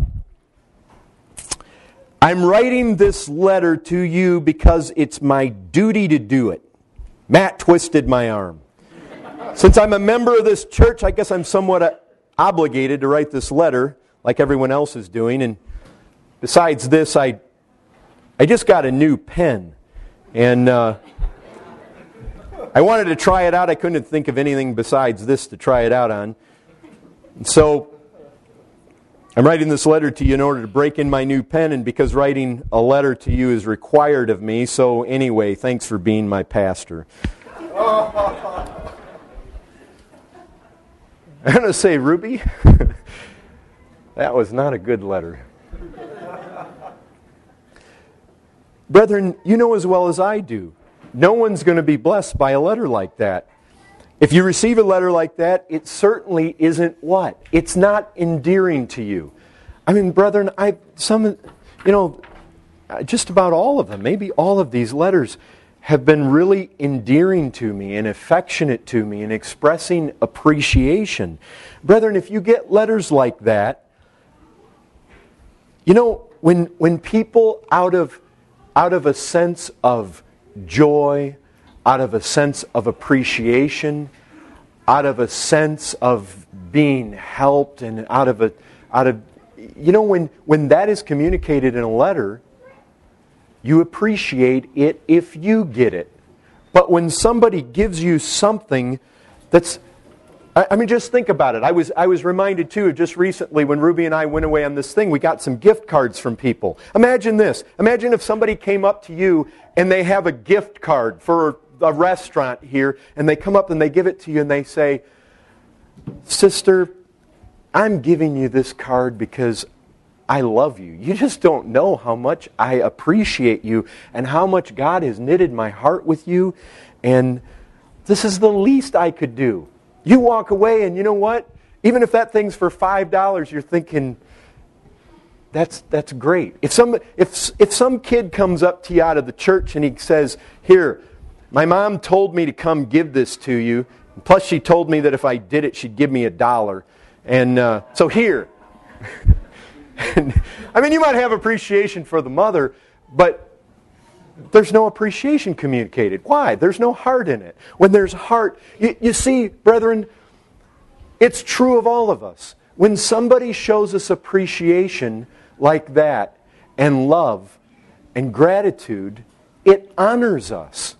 I'm writing this letter to you because it's my duty to do it. Matt twisted my arm. Since I'm a member of this church, I guess I'm somewhat obligated to write this letter, like everyone else is doing. And besides this, I I just got a new pen. And Uh, I wanted to try it out. I couldn't think of anything besides this to try it out on. And so I'm writing this letter to you in order to break in my new pen, and because writing a letter to you is required of me. So anyway, thanks for being my pastor. I'm going to say, Ruby, that was not a good letter. Brethren, you know as well as I do, no one's going to be blessed by a letter like that. If you receive a letter like that, it certainly isn't what? It's not endearing to you. I mean, brethren, I some, you know, just about all of them, maybe all of these letters have been really endearing to me and affectionate to me and expressing appreciation. Brethren, if you get letters like that, you know, when when people out of out of a sense of joy, out of a sense of appreciation, out of a sense of being helped, and out of a out of you know when when that is communicated in a letter, you appreciate it if you get it. But when somebody gives you something that's, I, I mean, just think about it. I was I was reminded too just recently when Ruby and I went away on this thing, we got some gift cards from people. Imagine this. Imagine if somebody came up to you and they have a gift card for a restaurant here, and they come up and they give it to you and they say, Sister, I'm giving you this card because I love you. You just don't know how much I appreciate you and how much God has knitted my heart with you, and this is the least I could do. You walk away and you know what? Even if that thing's for five dollars, you're thinking, That's that's great. If some if if some kid comes up to you out of the church and he says, "Here, my mom told me to come give this to you. Plus, she told me that if I did it, she'd give me a dollar. And uh, so here." And, I mean, you might have appreciation for the mother, but there's no appreciation communicated. Why? There's no heart in it. When there's heart, you, you see, brethren, it's true of all of us. When somebody shows us appreciation like that, and love, and gratitude, it honors us.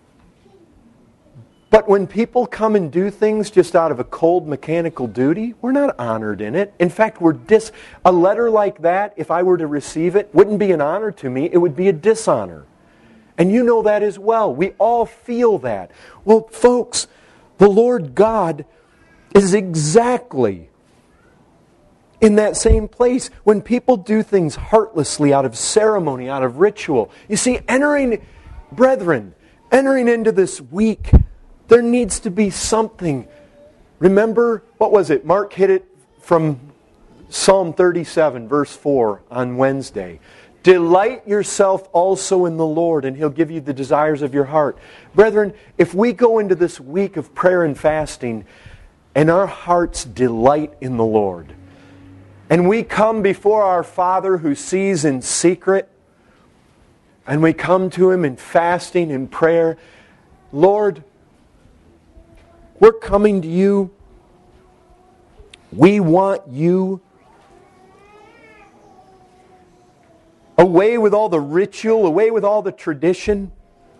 But when people come and do things just out of a cold mechanical duty, we're not honored in it. In fact, we're dis. A letter like that, if I were to receive it, wouldn't be an honor to me. It would be a dishonor. And you know that as well. We all feel that. Well, folks, the Lord God is exactly in that same place when people do things heartlessly out of ceremony, out of ritual. You see, entering, brethren, entering into this week, there needs to be something. Remember, what was it? Mark hit it from Psalm thirty-seven, verse four on Wednesday. Delight yourself also in the Lord, and He'll give you the desires of your heart. Brethren, if we go into this week of prayer and fasting, and our hearts delight in the Lord, and we come before our Father who sees in secret, and we come to Him in fasting and prayer, Lord, we're coming to you. We want you. Away with all the ritual, away with all the tradition.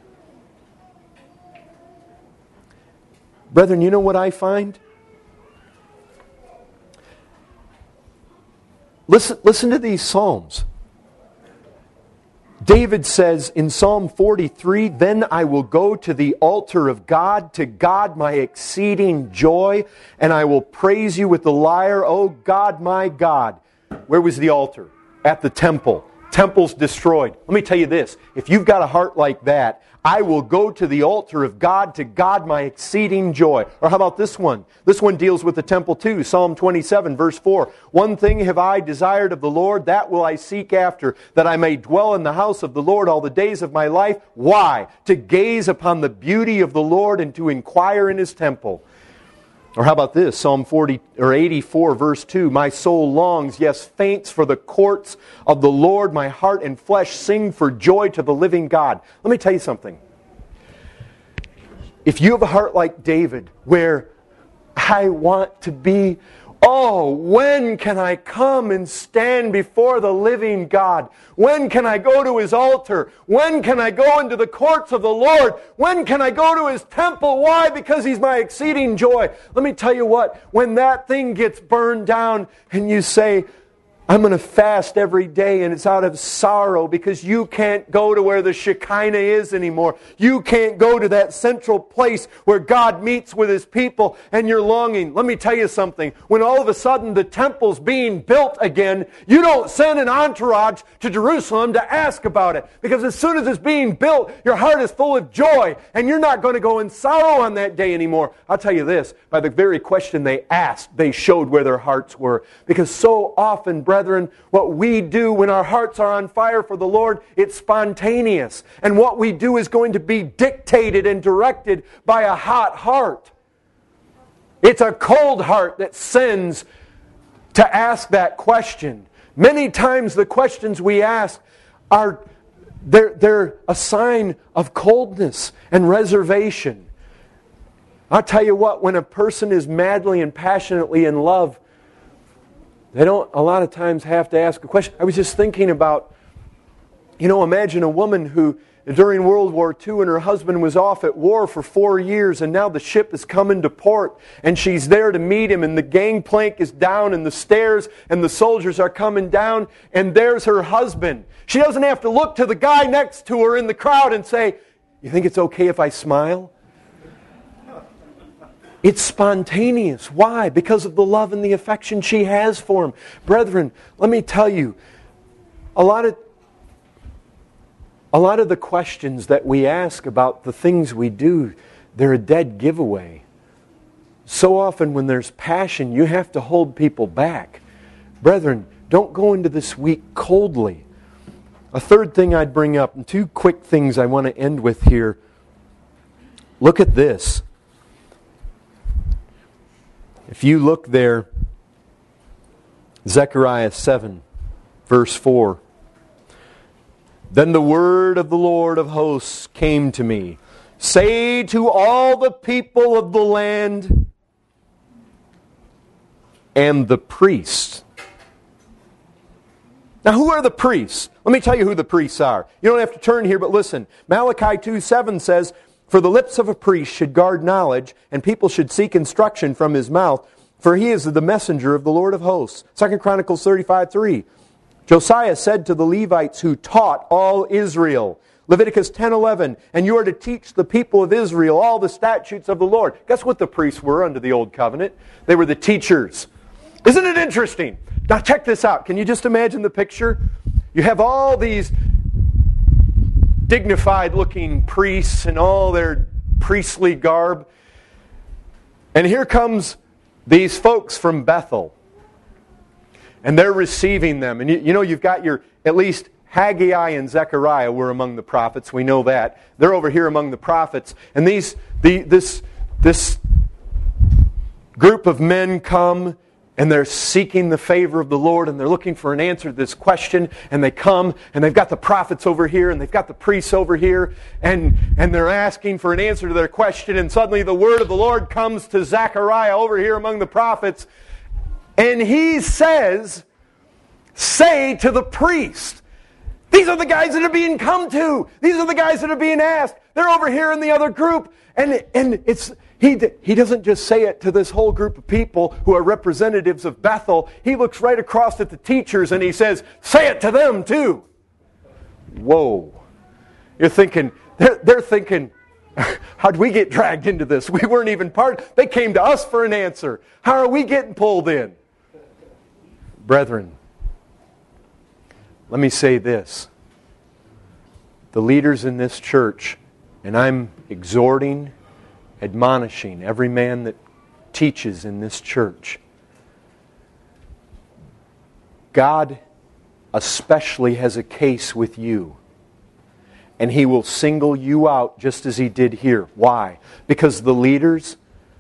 Brethren, you know what I find? Listen, listen to these Psalms. David says in Psalm forty-three, "Then I will go to the altar of God, to God my exceeding joy, and I will praise you with the lyre, O God my God." Where was the altar? At the temple. Temple's destroyed. Let me tell you this. If you've got a heart like that, I will go to the altar of God, to God my exceeding joy. Or how about this one? This one deals with the temple too. Psalm twenty-seven, verse four. "One thing have I desired of the Lord, that will I seek after, that I may dwell in the house of the Lord all the days of my life." Why? To gaze upon the beauty of the Lord and to inquire in His temple. Or how about this? Psalm forty or eighty-four, verse two. "My soul longs, yes, faints for the courts of the Lord. My heart and flesh sing for joy to the living God." Let me tell you something. If you have a heart like David, where I want to be, oh, when can I come and stand before the living God? When can I go to His altar? When can I go into the courts of the Lord? When can I go to His temple? Why? Because He's my exceeding joy. Let me tell you what, when that thing gets burned down and you say, I'm going to fast every day, and it's out of sorrow because you can't go to where the Shekinah is anymore. You can't go to that central place where God meets with His people, and you're longing. Let me tell you something. When all of a sudden the temple's being built again, you don't send an entourage to Jerusalem to ask about it. Because as soon as it's being built, your heart is full of joy, and you're not going to go in sorrow on that day anymore. I'll tell you this, by the very question they asked, they showed where their hearts were. Because so often, brethren, Brethren, what we do when our hearts are on fire for the Lord, it's spontaneous. And what we do is going to be dictated and directed by a hot heart. It's a cold heart that sends to ask that question. Many times the questions we ask are they're, they're a sign of coldness and reservation. I'll tell you what, when a person is madly and passionately in love, they don't a lot of times have to ask a question. I was just thinking about, you know, imagine a woman who during World War Two and her husband was off at war for four years and now the ship is coming to port and she's there to meet him and the gangplank is down and the stairs and the soldiers are coming down and there's her husband. She doesn't have to look to the guy next to her in the crowd and say, "You think it's okay if I smile?" It's spontaneous. Why? Because of the love and the affection she has for him. Brethren, let me tell you, a lot of a lot of the questions that we ask about the things we do, they're a dead giveaway. So often when there's passion, you have to hold people back. Brethren, don't go into this week coldly. A third thing I'd bring up, and two quick things I want to end with here. Look at this. If you look there, Zechariah seven, verse four. "Then the word of the Lord of hosts came to me. Say to all the people of the land and the priests." Now, who are the priests? Let me tell you who the priests are. You don't have to turn here, but listen. Malachi two seven says, "For the lips of a priest should guard knowledge, and people should seek instruction from his mouth, for he is the messenger of the Lord of hosts." Second Chronicles thirty-five three. "Josiah said to the Levites who taught all Israel," Leviticus ten eleven, "and you are to teach the people of Israel all the statutes of the Lord." Guess what the priests were under the Old Covenant? They were the teachers. Isn't it interesting? Now check this out. Can you just imagine the picture? You have all these dignified looking priests in all their priestly garb. And here comes these folks from Bethel. And they're receiving them. And you, you know, you've got your, at least Haggai and Zechariah were among the prophets. We know that. They're over here among the prophets. And these, the, this, this group of men come and they're seeking the favor of the Lord, and they're looking for an answer to this question, and they come, and they've got the prophets over here, and they've got the priests over here, and, and they're asking for an answer to their question, and suddenly the word of the Lord comes to Zechariah over here among the prophets, and he says, say to the priest. These are the guys that are being come to. These are the guys that are being asked. They're over here in the other group. And, and it's he, he doesn't just say it to this whole group of people who are representatives of Bethel. He looks right across at the teachers and he says, say it to them too. Whoa. You're thinking, they're, they're thinking, how'd we get dragged into this? We weren't even part. They came to us for an answer. How are we getting pulled in? Brethren, let me say this. The leaders in this church, and I'm exhorting, admonishing every man that teaches in this church, God especially has a case with you. And He will single you out just as He did here. Why? Because the leaders,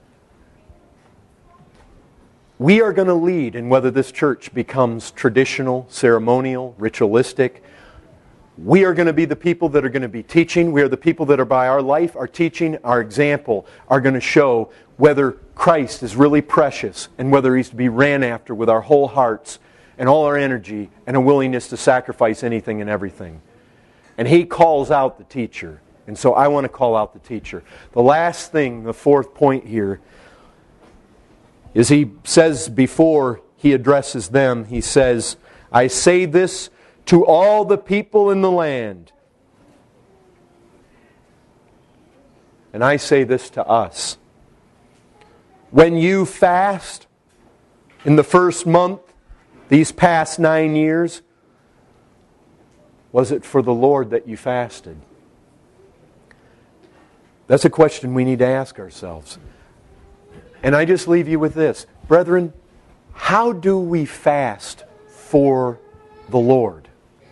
we are going to lead in whether this church becomes traditional, ceremonial, ritualistic. We are going to be the people that are going to be teaching. We are the people that are by our life, our teaching, our example, are going to show whether Christ is really precious and whether He's to be ran after with our whole hearts and all our energy and a willingness to sacrifice anything and everything. And He calls out the teacher. And so I want to call out the teacher. The last thing, the fourth point here, is He says before He addresses them, He says, I say this to all the people in the land. And I say this to us. When you fast in the first month, these past nine years, was it for the Lord that you fasted? That's a question we need to ask ourselves. And I just leave you with this. Brethren, how do we fast for the Lord?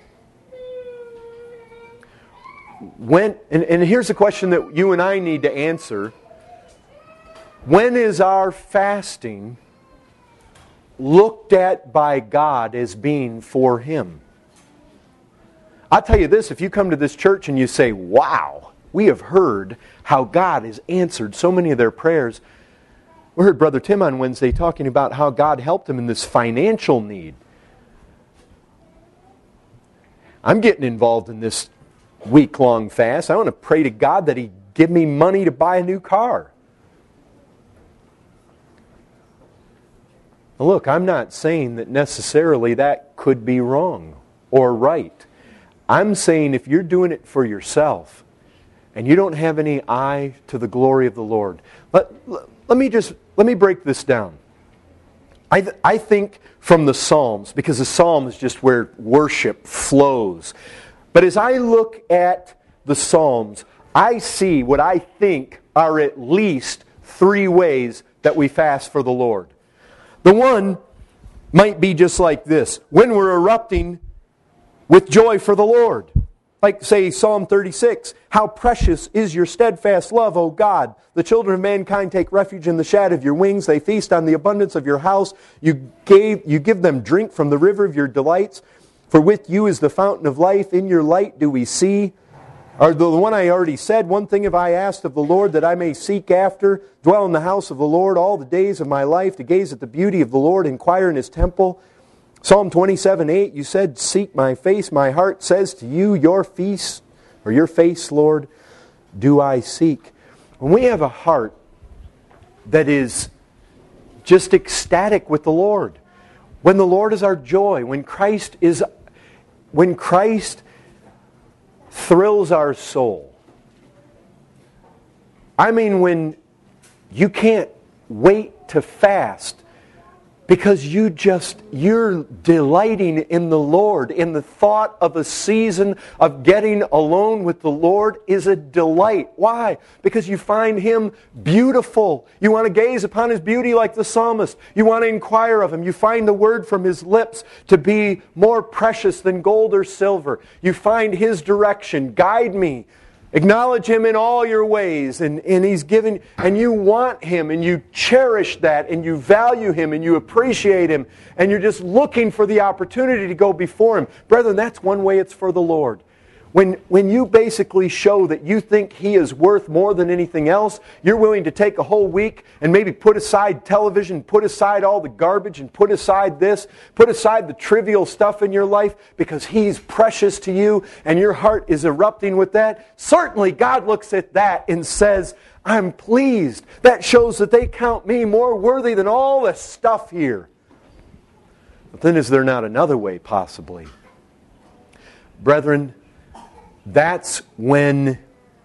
When, and, and here's a question that you and I need to answer. When is our fasting looked at by God as being for Him? I'll tell you this, if you come to this church and you say, wow, we have heard how God has answered so many of their prayers. We heard Brother Tim on Wednesday talking about how God helped him in this financial need. I'm getting involved in this week-long fast. I want to pray to God that He give me money to buy a new car. Now look, I'm not saying that necessarily that could be wrong or right. I'm saying if you're doing it for yourself and you don't have any eye to the glory of the Lord, let, let, let me just let me break this down. I, th- I think from the Psalms, because the Psalms is just where worship flows. But as I look at the Psalms, I see what I think are at least three ways that we fast for the Lord. The one might be just like this. When we're erupting with joy for the Lord. Like, say, Psalm thirty-six. How precious is your steadfast love, O God. The children of mankind take refuge in the shadow of your wings. They feast on the abundance of your house. You gave, you give them drink from the river of your delights. For with you is the fountain of life. In your light do we see. Or the one I already said, one thing have I asked of the Lord that I may seek after, dwell in the house of the Lord all the days of my life, to gaze at the beauty of the Lord, inquire in His temple. Psalm twenty-seven eight, you said, seek my face. My heart says to you, your face, or your face, Lord, do I seek. When we have a heart that is just ecstatic with the Lord, when the Lord is our joy, when Christ is, when Christ thrills our soul. I mean, when you can't wait to fast because you just, you're delighting in the Lord. In the thought of a season of getting alone with the Lord is a delight. Why? Because you find Him beautiful. You want to gaze upon His beauty like the psalmist. You want to inquire of Him. You find the word from His lips to be more precious than gold or silver. You find His direction. Guide me. Acknowledge Him in all your ways, and, and He's given, and you want Him, and you cherish that, and you value Him, and you appreciate Him, and you're just looking for the opportunity to go before Him. Brethren, that's one way it's for the Lord. When, when you basically show that you think He is worth more than anything else, you're willing to take a whole week and maybe put aside television, put aside all the garbage, and put aside this, put aside the trivial stuff in your life because He's precious to you and your heart is erupting with that. Certainly God looks at that and says, I'm pleased. That shows that they count me more worthy than all this stuff here. But then is there not another way possibly? Brethren, that's when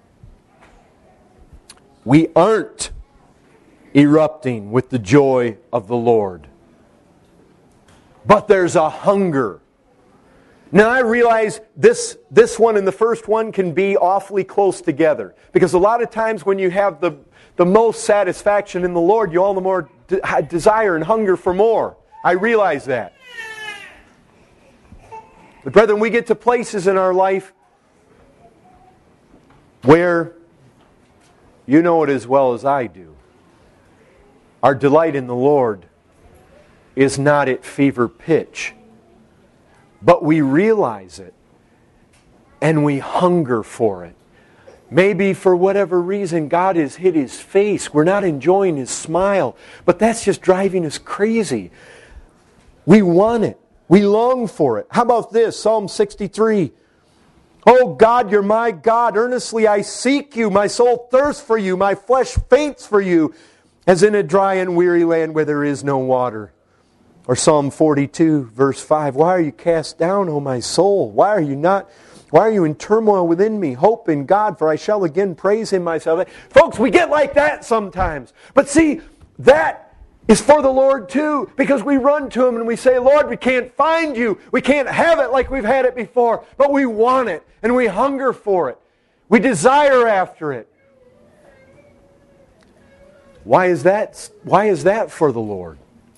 we aren't erupting with the joy of the Lord. But there's a hunger. Now I realize this, this one and the first one can be awfully close together. Because a lot of times when you have the, the most satisfaction in the Lord, you all the more de- desire and hunger for more. I realize that. But brethren, we get to places in our life where, you know it as well as I do, our delight in the Lord is not at fever pitch. But we realize it, and we hunger for it. Maybe for whatever reason God has hid His face. We're not enjoying His smile. But that's just driving us crazy. We want it. We long for it. How about this? Psalm sixty-three. Oh God, You're my God. Earnestly I seek You. My soul thirsts for You. My flesh faints for You, as in a dry and weary land where there is no water. Or Psalm forty-two, verse five. Why are you cast down, O my soul? Why are you not... Why are you in turmoil within me? Hope in God, for I shall again praise Him myself. Folks, we get like that sometimes. But see, that is for the Lord too, because we run to Him and we say, Lord, we can't find You. We can't have it like we've had it before, but we want it and we hunger for it. We desire after it. Why is that, why is that for the Lord?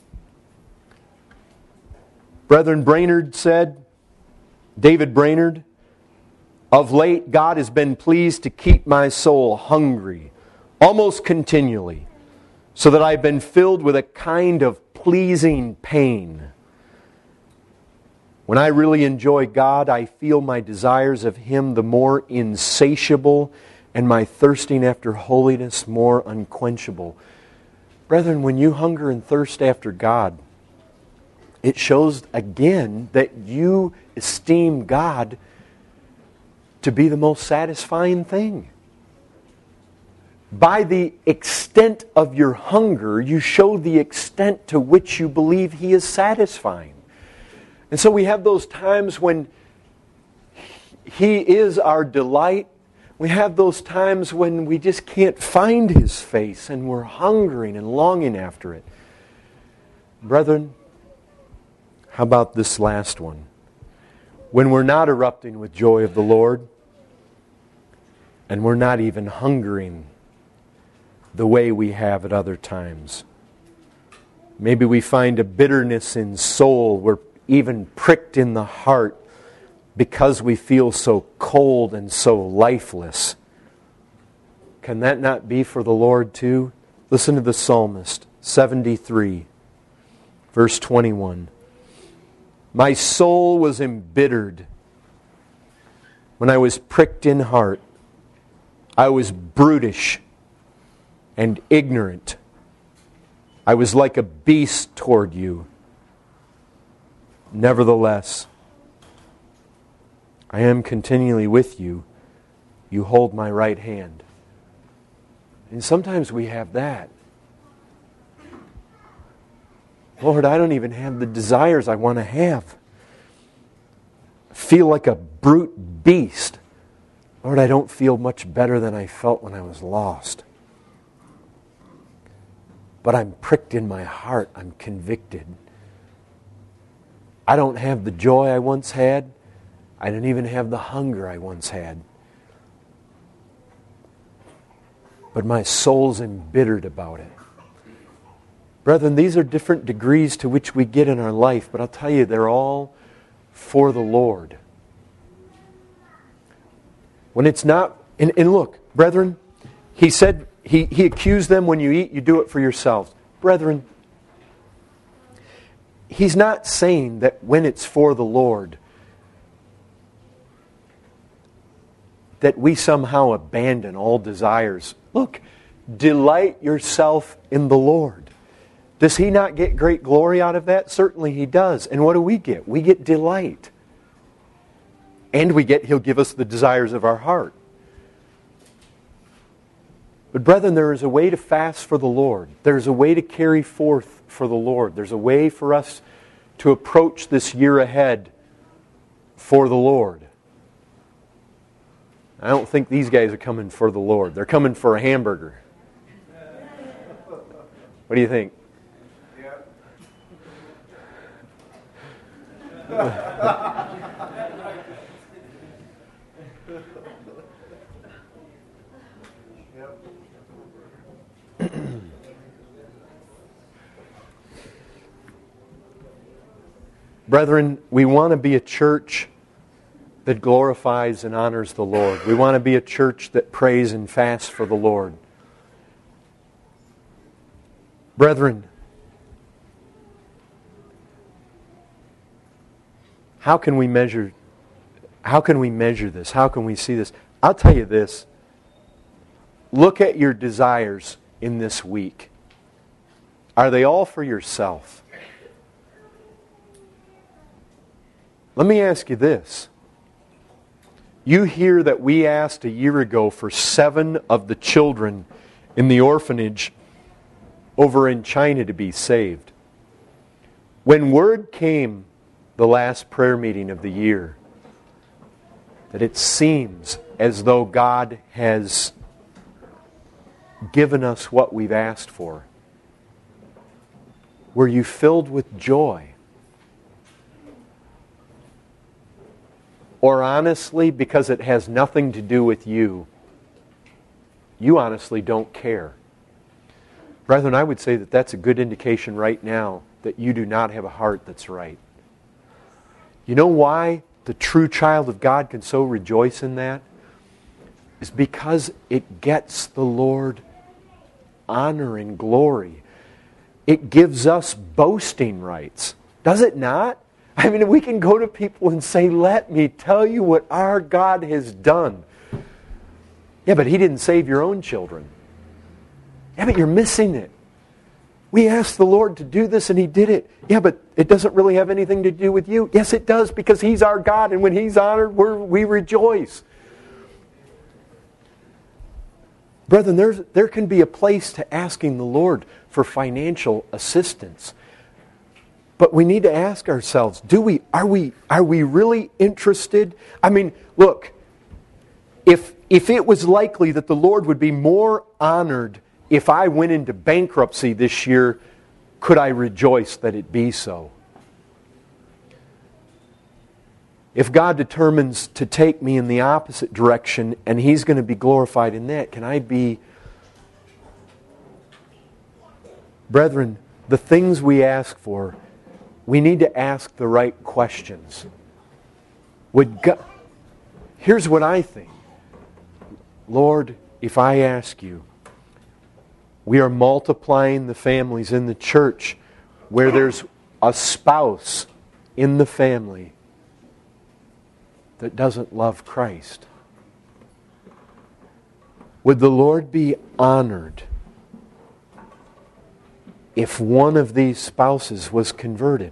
Brethren, Brainerd said, David Brainerd, of late God has been pleased to keep my soul hungry almost continually, so that I've been filled with a kind of pleasing pain. When I really enjoy God, I feel my desires of Him the more insatiable and my thirsting after holiness more unquenchable. Brethren, when you hunger and thirst after God, it shows again that you esteem God to be the most satisfying thing. By the extent of your hunger, you show the extent to which you believe He is satisfying. And so we have those times when He is our delight. We have those times when we just can't find His face and we're hungering and longing after it. Brethren, how about this last one? When we're not erupting with joy of the Lord, and we're not even hungering the way we have at other times. Maybe we find a bitterness in soul. We're even pricked in the heart because we feel so cold and so lifeless. Can that not be for the Lord too? Listen to the psalmist, seventy-three, verse twenty-one. My soul was embittered when I was pricked in heart. I was brutish and ignorant. I was like a beast toward You. Nevertheless, I am continually with You. You hold my right hand. And sometimes we have that. Lord, I don't even have the desires I want to have. I feel like a brute beast. Lord, I don't feel much better than I felt when I was lost. But I'm pricked in my heart. I'm convicted. I don't have the joy I once had. I don't even have the hunger I once had. But my soul's embittered about it. Brethren, these are different degrees to which we get in our life, but I'll tell you, they're all for the Lord. When it's not And, and look, brethren, he said, he, he accused them, when you eat, you do it for yourselves. Brethren, he's not saying that when it's for the Lord, that we somehow abandon all desires. Look, delight yourself in the Lord. Does He not get great glory out of that? Certainly He does. And what do we get? We get delight. And we get, He'll give us the desires of our heart. But brethren, there is a way to fast for the Lord. There's a way to carry forth for the Lord. There's a way for us to approach this year ahead for the Lord. I don't think these guys are coming for the Lord. They're coming for a hamburger. What do you think? Brethren, we want to be a church that glorifies and honors the Lord. We want to be a church that prays and fasts for the Lord. Brethren, how can we measure how can we measure this? How can we see this? I'll tell you this. Look at your desires in this week. Are they all for yourself? Let me ask you this. You hear that we asked a year ago for seven of the children in the orphanage over in China to be saved. When word came the last prayer meeting of the year that it seems as though God has given us what we've asked for, were you filled with joy? Or honestly, because it has nothing to do with you, you honestly don't care? Brethren, I would say that that's a good indication right now that you do not have a heart that's right. You know why the true child of God can so rejoice in that? Is because it gets the Lord honor and glory. It gives us boasting rights. Does it not? I mean, we can go to people and say, let me tell you what our God has done. Yeah, but He didn't save your own children. Yeah, but you're missing it. We asked the Lord to do this and He did it. Yeah, but it doesn't really have anything to do with you. Yes, it does, because He's our God, and when He's honored, we're, we rejoice. Brethren, there's, there can be a place to asking the Lord for financial assistance. But we need to ask ourselves, do we, are we, are we really interested? I mean, look, if, if it was likely that the Lord would be more honored if I went into bankruptcy this year, could I rejoice that it be so? If God determines to take me in the opposite direction and He's going to be glorified in that, can I be... Brethren, the things we ask for, we need to ask the right questions. Would God... Here's what I think. Lord, if I ask You, we are multiplying the families in the church where there's a spouse in the family that doesn't love Christ. Would the Lord be honored if one of these spouses was converted?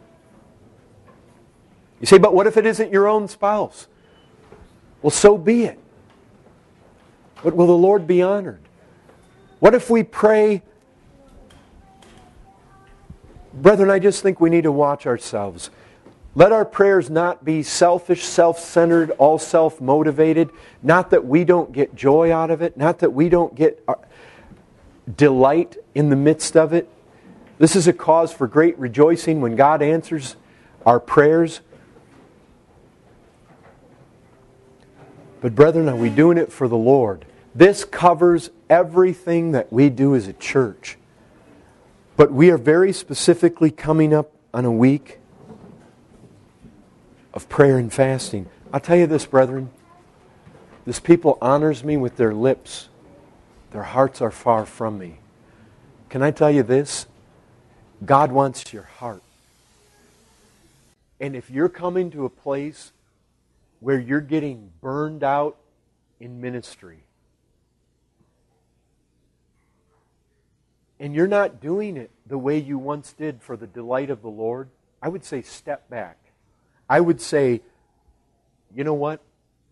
You say, but what if it isn't your own spouse? Well, so be it. But will the Lord be honored? What if we pray? Brethren, I just think we need to watch ourselves. Let our prayers not be selfish, self-centered, all self-motivated. Not that we don't get joy out of it. Not that we don't get delight in the midst of it. This is a cause for great rejoicing when God answers our prayers. But brethren, are we doing it for the Lord? This covers everything that we do as a church. But we are very specifically coming up on a week of prayer and fasting. I'll tell you this, brethren. This people honors me with their lips. Their hearts are far from me. Can I tell you this? God wants your heart. And if you're coming to a place where you're getting burned out in ministry, and you're not doing it the way you once did for the delight of the Lord, I would say step back. I would say, you know what?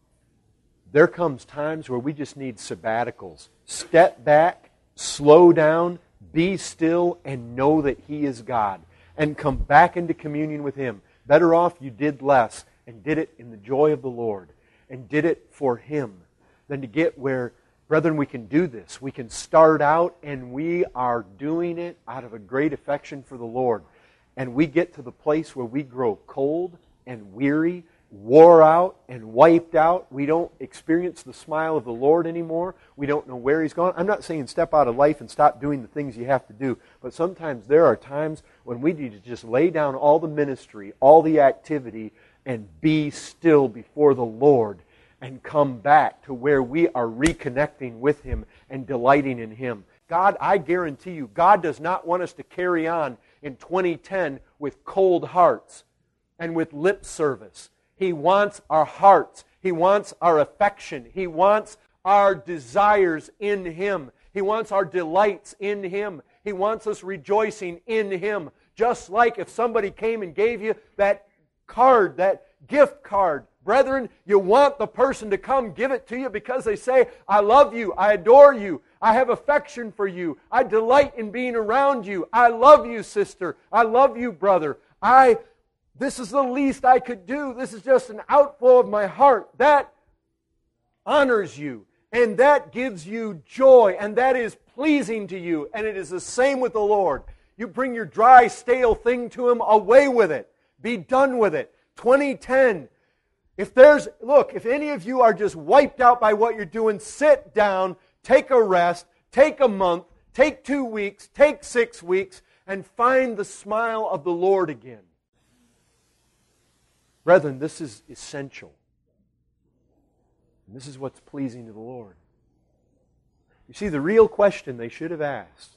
There comes times where we just need sabbaticals. Step back, slow down, be still, and know that He is God. And come back into communion with Him. Better off you did less and did it in the joy of the Lord and did it for Him than to get where, brethren, we can do this. We can start out and we are doing it out of a great affection for the Lord. And we get to the place where we grow cold and weary, wore out and wiped out. We don't experience the smile of the Lord anymore. We don't know where He's gone. I'm not saying step out of life and stop doing the things you have to do. But sometimes there are times when we need to just lay down all the ministry, all the activity, and be still before the Lord and come back to where we are reconnecting with Him and delighting in Him. God, I guarantee you, God does not want us to carry on in twenty ten with cold hearts and with lip service. He wants our hearts. He wants our affection. He wants our desires in Him. He wants our delights in Him. He wants us rejoicing in Him. Just like if somebody came and gave you that card, that gift card, brethren, you want the person to come give it to you because they say, I love you, I adore you, I have affection for you, I delight in being around you, I love you, sister, I love you, brother, I... This is the least I could do. This is just an outflow of my heart. That honors you. And that gives you joy. And that is pleasing to you. And it is the same with the Lord. You bring your dry, stale thing to Him, away with it. Be done with it. twenty ten. If there's, look, if any of you are just wiped out by what you're doing, sit down, take a rest, take a month, take two weeks, take six weeks, and find the smile of the Lord again. Brethren, this is essential. And this is what's pleasing to the Lord. You see, the real question they should have asked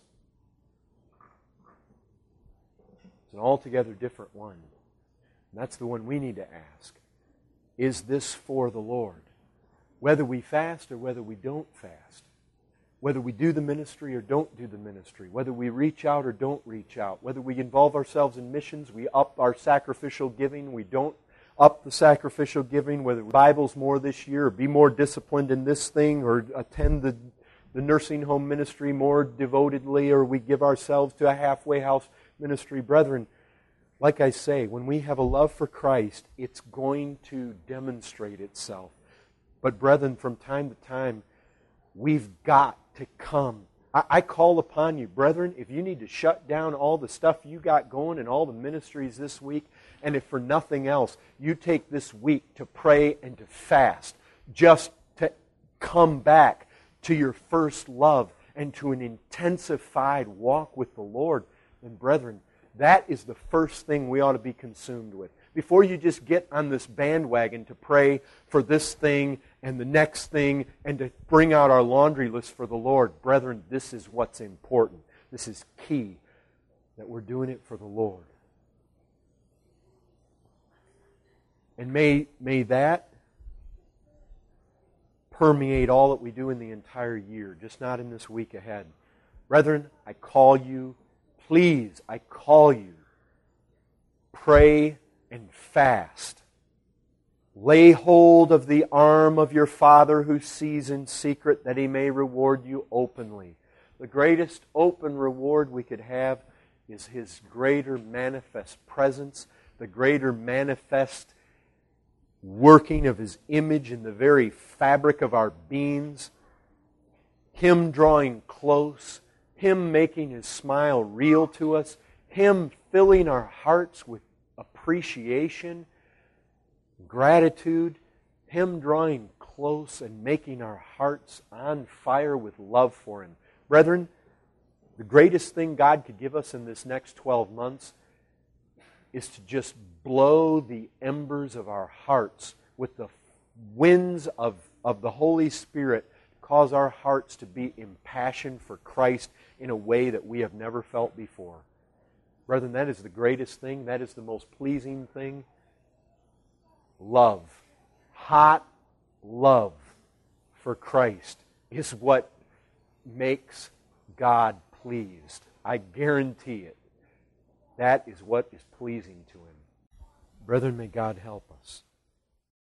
is an altogether different one. And that's the one we need to ask. Is this for the Lord? Whether we fast or whether we don't fast. Whether we do the ministry or don't do the ministry. Whether we reach out or don't reach out. Whether we involve ourselves in missions, we up our sacrificial giving, we don't up the sacrificial giving, whether Bibles more this year, or be more disciplined in this thing, or attend the, the nursing home ministry more devotedly, or we give ourselves to a halfway house ministry. Brethren, like I say, when we have a love for Christ, it's going to demonstrate itself. But brethren, from time to time, we've got to come. I, I call upon you, brethren, if you need to shut down all the stuff you got going and all the ministries this week, and if for nothing else, you take this week to pray and to fast, just to come back to your first love and to an intensified walk with the Lord, then brethren, that is the first thing we ought to be consumed with. Before you just get on this bandwagon to pray for this thing and the next thing and to bring out our laundry list for the Lord, brethren, this is what's important. This is key, that we're doing it for the Lord. And may, may that permeate all that we do in the entire year, just not in this week ahead. Brethren, I call you, please, I call you, pray and fast. Lay hold of the arm of your Father who sees in secret, that He may reward you openly. The greatest open reward we could have is His greater manifest presence, the greater manifest working of His image in the very fabric of our beings, Him drawing close, Him making His smile real to us, Him filling our hearts with appreciation, gratitude, Him drawing close and making our hearts on fire with love for Him. Brethren, the greatest thing God could give us in this next twelve months is to just blow the embers of our hearts with the winds of of the Holy Spirit cause our hearts to be impassioned for Christ in a way that we have never felt before. Brethren, that is the greatest thing. That is the most pleasing thing. Love, hot love for Christ is what makes God pleased. I guarantee it. That is what is pleasing to Him. Brethren, may God help us.